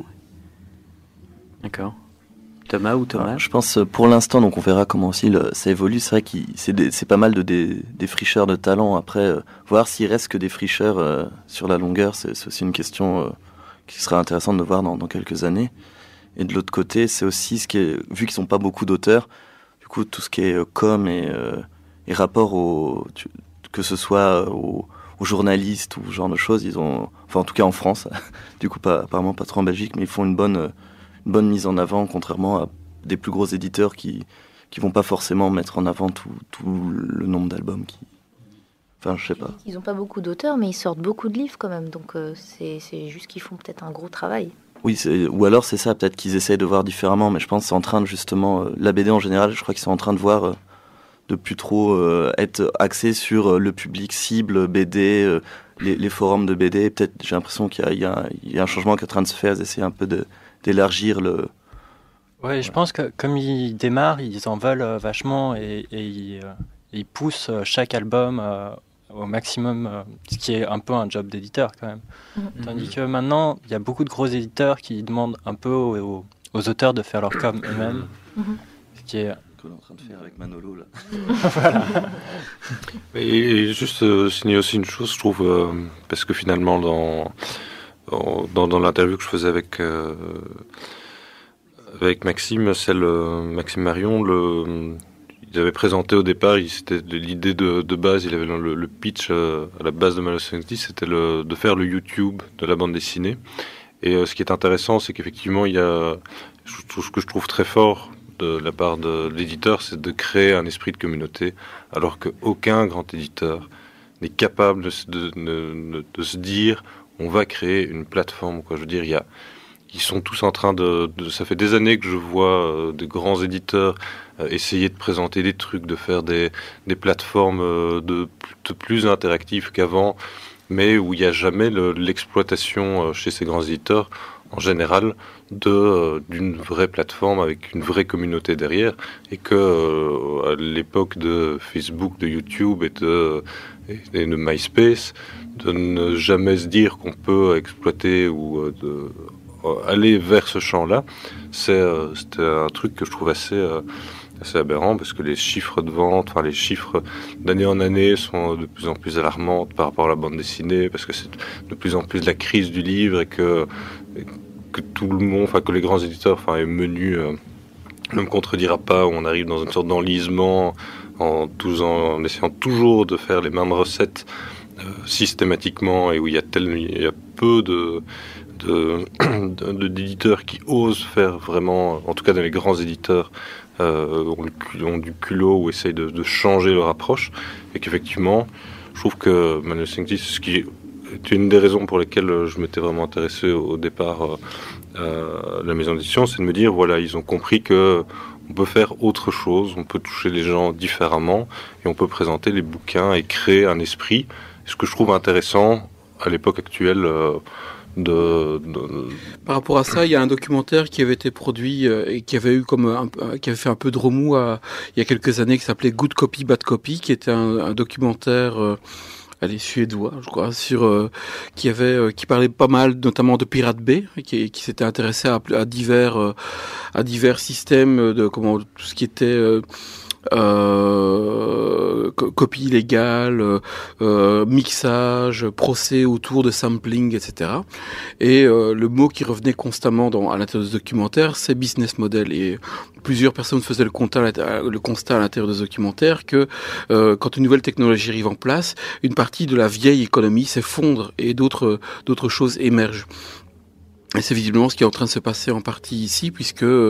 D'accord. Thomas ou Thomas? Alors, je pense euh, pour l'instant, donc on verra comment aussi le- ça évolue. C'est vrai que c'est des- c'est pas mal de des, des fricheurs de talent. Après, euh, voir s'il reste que des fricheurs euh, sur la longueur, c'est c'est aussi une question euh, qui sera intéressante de voir dans, dans quelques années. Et de l'autre côté, c'est aussi ce qui est, vu qu'ils sont pas beaucoup d'auteurs, du coup tout ce qui est euh, com et, euh, et rapport au, tu- que ce soit aux, aux journalistes ou ce genre de choses, ils ont, enfin en tout cas en France, du coup pas apparemment pas trop en Belgique, mais ils font une bonne euh, une bonne mise en avant, contrairement à des plus gros éditeurs qui qui vont pas forcément mettre en avant tout, tout le nombre d'albums qui... Enfin, je sais pas. Ils n'ont pas beaucoup d'auteurs, mais ils sortent beaucoup de livres quand même. Donc euh, c'est c'est juste qu'ils font peut-être un gros travail. Oui, c'est- ou alors c'est ça, peut-être qu'ils essayent de voir différemment, mais je pense que c'est en train de justement... euh, la B D en général, je crois qu'ils sont en train de voir... euh, de plus trop euh, être axés sur euh, le public cible, B D, euh, les, les forums de B D. Peut-être, j'ai l'impression qu'il y a, il y a- il y a un changement qui est en train de se faire, d'essayer un peu de, d'élargir le... Ouais, je pense que comme ils démarrent, ils en veulent euh, vachement et, et ils, euh, ils poussent euh, chaque album euh, au maximum, euh, ce qui est un peu un job d'éditeur quand même. Mhm. Tandis que maintenant, il y a beaucoup de gros éditeurs qui demandent un peu aux, aux- aux auteurs de faire leur com eux-mêmes, Mhm. ce qui est... qu'on est en train de faire avec Manolo, là. voilà. Et, et juste euh, signer aussi une chose, je trouve, euh, parce que finalement, dans, dans, dans l'interview que je faisais avec, euh, avec Maxime, celle, euh, Maxime Marion, le, ils avaient présenté au départ, il, c'était l'idée de, de base, il avait le, le pitch euh, à la base de Manuel Sanctis, c'était le, de faire le YouTube de la bande dessinée. Et euh, ce qui est intéressant, c'est qu'effectivement, il y a je, ce que je trouve très fort de la part de l'éditeur, c'est de créer un esprit de communauté, alors qu'aucun grand éditeur n'est capable de, de, de, de se dire on va créer une plateforme. Quoi. Je veux dire, il y a, ils sont tous en train de, de... Ça fait des années que je vois euh, de grands éditeurs euh, essayer de présenter des trucs, de faire des, des plateformes euh, de, de plus interactives qu'avant, mais où il n'y a jamais le, l'exploitation euh, chez ces grands éditeurs, en général, de, euh, d'une vraie plateforme avec une vraie communauté derrière, et que euh, à l'époque de Facebook, de YouTube et de, et de MySpace, de ne jamais se dire qu'on peut exploiter ou euh, de, euh, aller vers ce champ-là, c'est, euh, c'était un truc que je trouve assez... Euh, assez aberrant parce que les chiffres de vente, enfin les chiffres d'année en année sont de plus en plus alarmantes par rapport à la bande dessinée parce que c'est de plus en plus de la crise du livre et que, et que tout le monde, enfin que les grands éditeurs, enfin et Menu euh, ne me contredira pas, où on arrive dans une sorte d'enlisement en, tous, en, en essayant toujours de faire les mêmes recettes euh, systématiquement et où il y a tel, il y a peu de de, de d'éditeurs qui osent faire vraiment, en tout cas dans les grands éditeurs, euh, ont, le, ont du culot ou essayent de, de changer leur approche, et qu'effectivement, je trouve que Manuel Sanctis, ce qui est une des raisons pour lesquelles je m'étais vraiment intéressé au, au départ euh, à la maison d'édition, c'est de me dire, voilà, ils ont compris que on peut faire autre chose, on peut toucher les gens différemment, et on peut présenter les bouquins et créer un esprit. Ce que je trouve intéressant à l'époque actuelle, euh, De, de... Par rapport à ça, il y a un documentaire qui avait été produit euh, et qui avait eu comme un, qui avait fait un peu de remous à, il y a quelques années, qui s'appelait Good Copy, Bad Copy, qui était un, un documentaire, euh, allez, suédois, je crois, sur euh, qui avait, euh, qui parlait pas mal, notamment de Pirate Bay, qui, qui s'était intéressé à, à divers, euh, à divers systèmes de comment tout ce qui était euh, Euh, copie illégale, euh, mixage, procès autour de sampling, et cetera. Et euh, le mot qui revenait constamment dans, à l'intérieur de ce documentaire, c'est business model. Et plusieurs personnes faisaient le constat, le constat à l'intérieur de ce documentaire que euh, quand une nouvelle technologie arrive en place, une partie de la vieille économie s'effondre et d'autres d'autres choses émergent. Et c'est visiblement ce qui est en train de se passer en partie ici, puisque euh,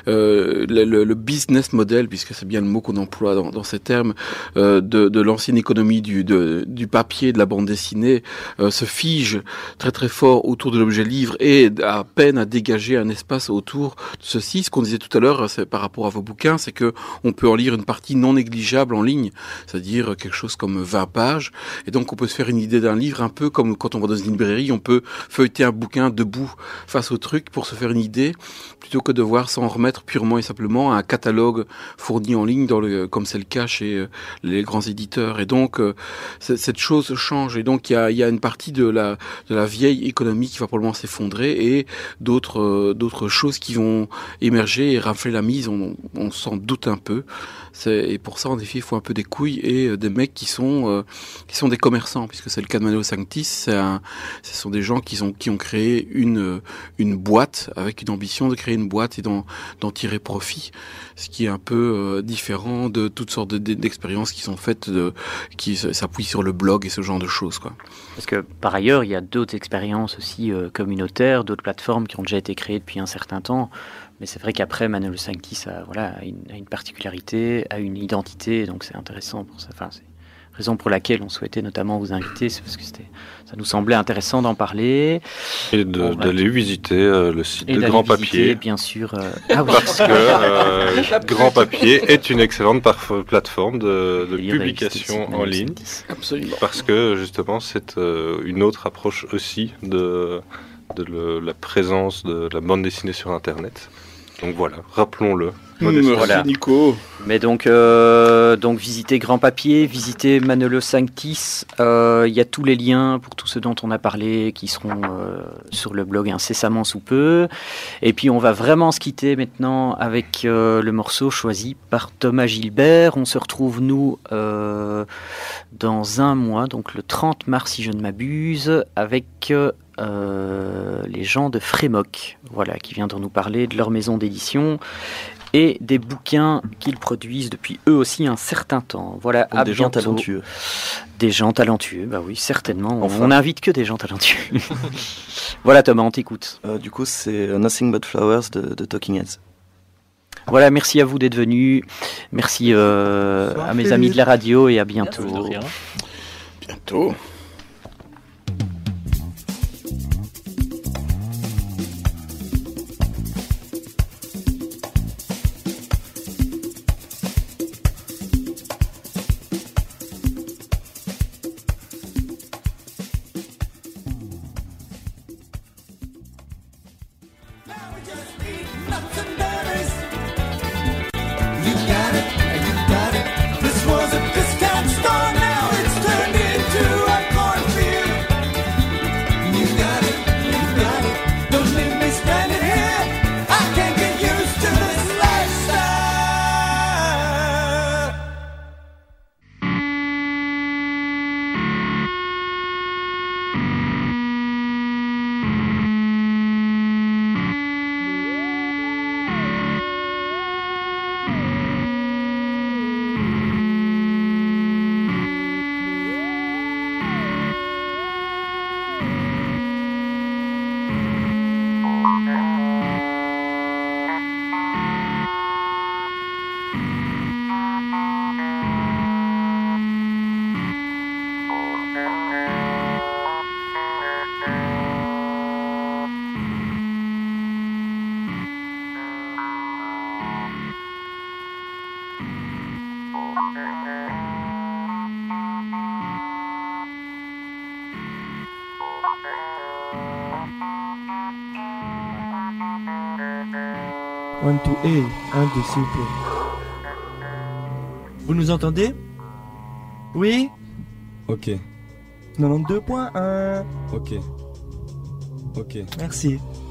le, le, le business model, puisque c'est bien le mot qu'on emploie dans, dans ces termes, euh, de, de l'ancienne économie du, de, du papier, de la bande dessinée, euh, se fige très très fort autour de l'objet livre et à peine à dégager un espace autour de ceci. Ce qu'on disait tout à l'heure, c'est par rapport à vos bouquins, c'est que on peut en lire une partie non négligeable en ligne, c'est-à-dire quelque chose comme vingt pages, et donc on peut se faire une idée d'un livre un peu comme quand on va dans une librairie, on peut feuilleter un bouquin debout face au truc pour se faire une idée, plutôt que de devoir s'en remettre purement et simplement à un catalogue fourni en ligne, dans le, comme c'est le cas chez euh, les grands éditeurs. Et donc, euh, cette chose change. Et donc, il y a, y a une partie de la, de la vieille économie qui va probablement s'effondrer et d'autres, euh, d'autres choses qui vont émerger et rafler la mise. On, on s'en doute un peu. C'est, et pour ça, en effet, il faut un peu des couilles et euh, des mecs qui sont, euh, qui sont des commerçants, puisque c'est le cas de Manuel Sanctis. C'est un, ce sont des gens qui, sont, qui ont créé une, une boîte avec une ambition de créer une boîte et d'en, d'en tirer profit, ce qui est un peu euh, différent de toutes sortes de, de, d'expériences qui sont faites, de, qui s'appuient sur le blog et ce genre de choses, quoi. Parce que par ailleurs, il y a d'autres expériences aussi euh, communautaires, d'autres plateformes qui ont déjà été créées depuis un certain temps. Mais c'est vrai qu'après, Manuel Sanctis a, voilà, a, une, a une particularité, a une identité, donc c'est intéressant pour ça. Enfin, c'est la raison pour laquelle on souhaitait notamment vous inviter, c'est parce que c'était, ça nous semblait intéressant d'en parler. Et de, on d'aller va... visiter euh, le site et de Grand Papier. Bien sûr. Euh... Ah, oui. Parce que euh, Grand Papier est une excellente parf- plateforme de, de publication en ligne. Absolument. Parce que justement, c'est euh, une autre approche aussi de, de le, la présence de la bande dessinée sur Internet. Donc voilà, rappelons-le. Merci voilà. Nico. Mais donc, euh, donc visitez Grand Papier, visitez Manuel Sanctis. Il euh, y a tous les liens pour tout ce dont on a parlé qui seront euh, sur le blog incessamment sous peu. Et puis on va vraiment se quitter maintenant avec euh, le morceau choisi par Thomas Gilbert. On se retrouve nous euh, dans un mois, donc le trente mars si je ne m'abuse, avec euh, Euh, les gens de Frémoc, voilà, qui viendront nous parler de leur maison d'édition et des bouquins qu'ils produisent depuis eux aussi un certain temps. Voilà, Donc à des gens bientôt. talentueux. Des gens talentueux, bah oui, certainement. Enfin. On n'invite que des gens talentueux. Voilà Thomas, on t'écoute. Euh, du coup, c'est Nothing But Flowers de, de Talking Heads. Voilà, merci à vous d'être venus. Merci euh, Bonsoir, à mes Philippe. amis de la radio et à bientôt. De rien. Bientôt. One, two, A, un, deux, s'il vous plaît. Vous nous entendez? Oui? Ok. quatre-vingt-douze point un. Ok. Ok. Merci.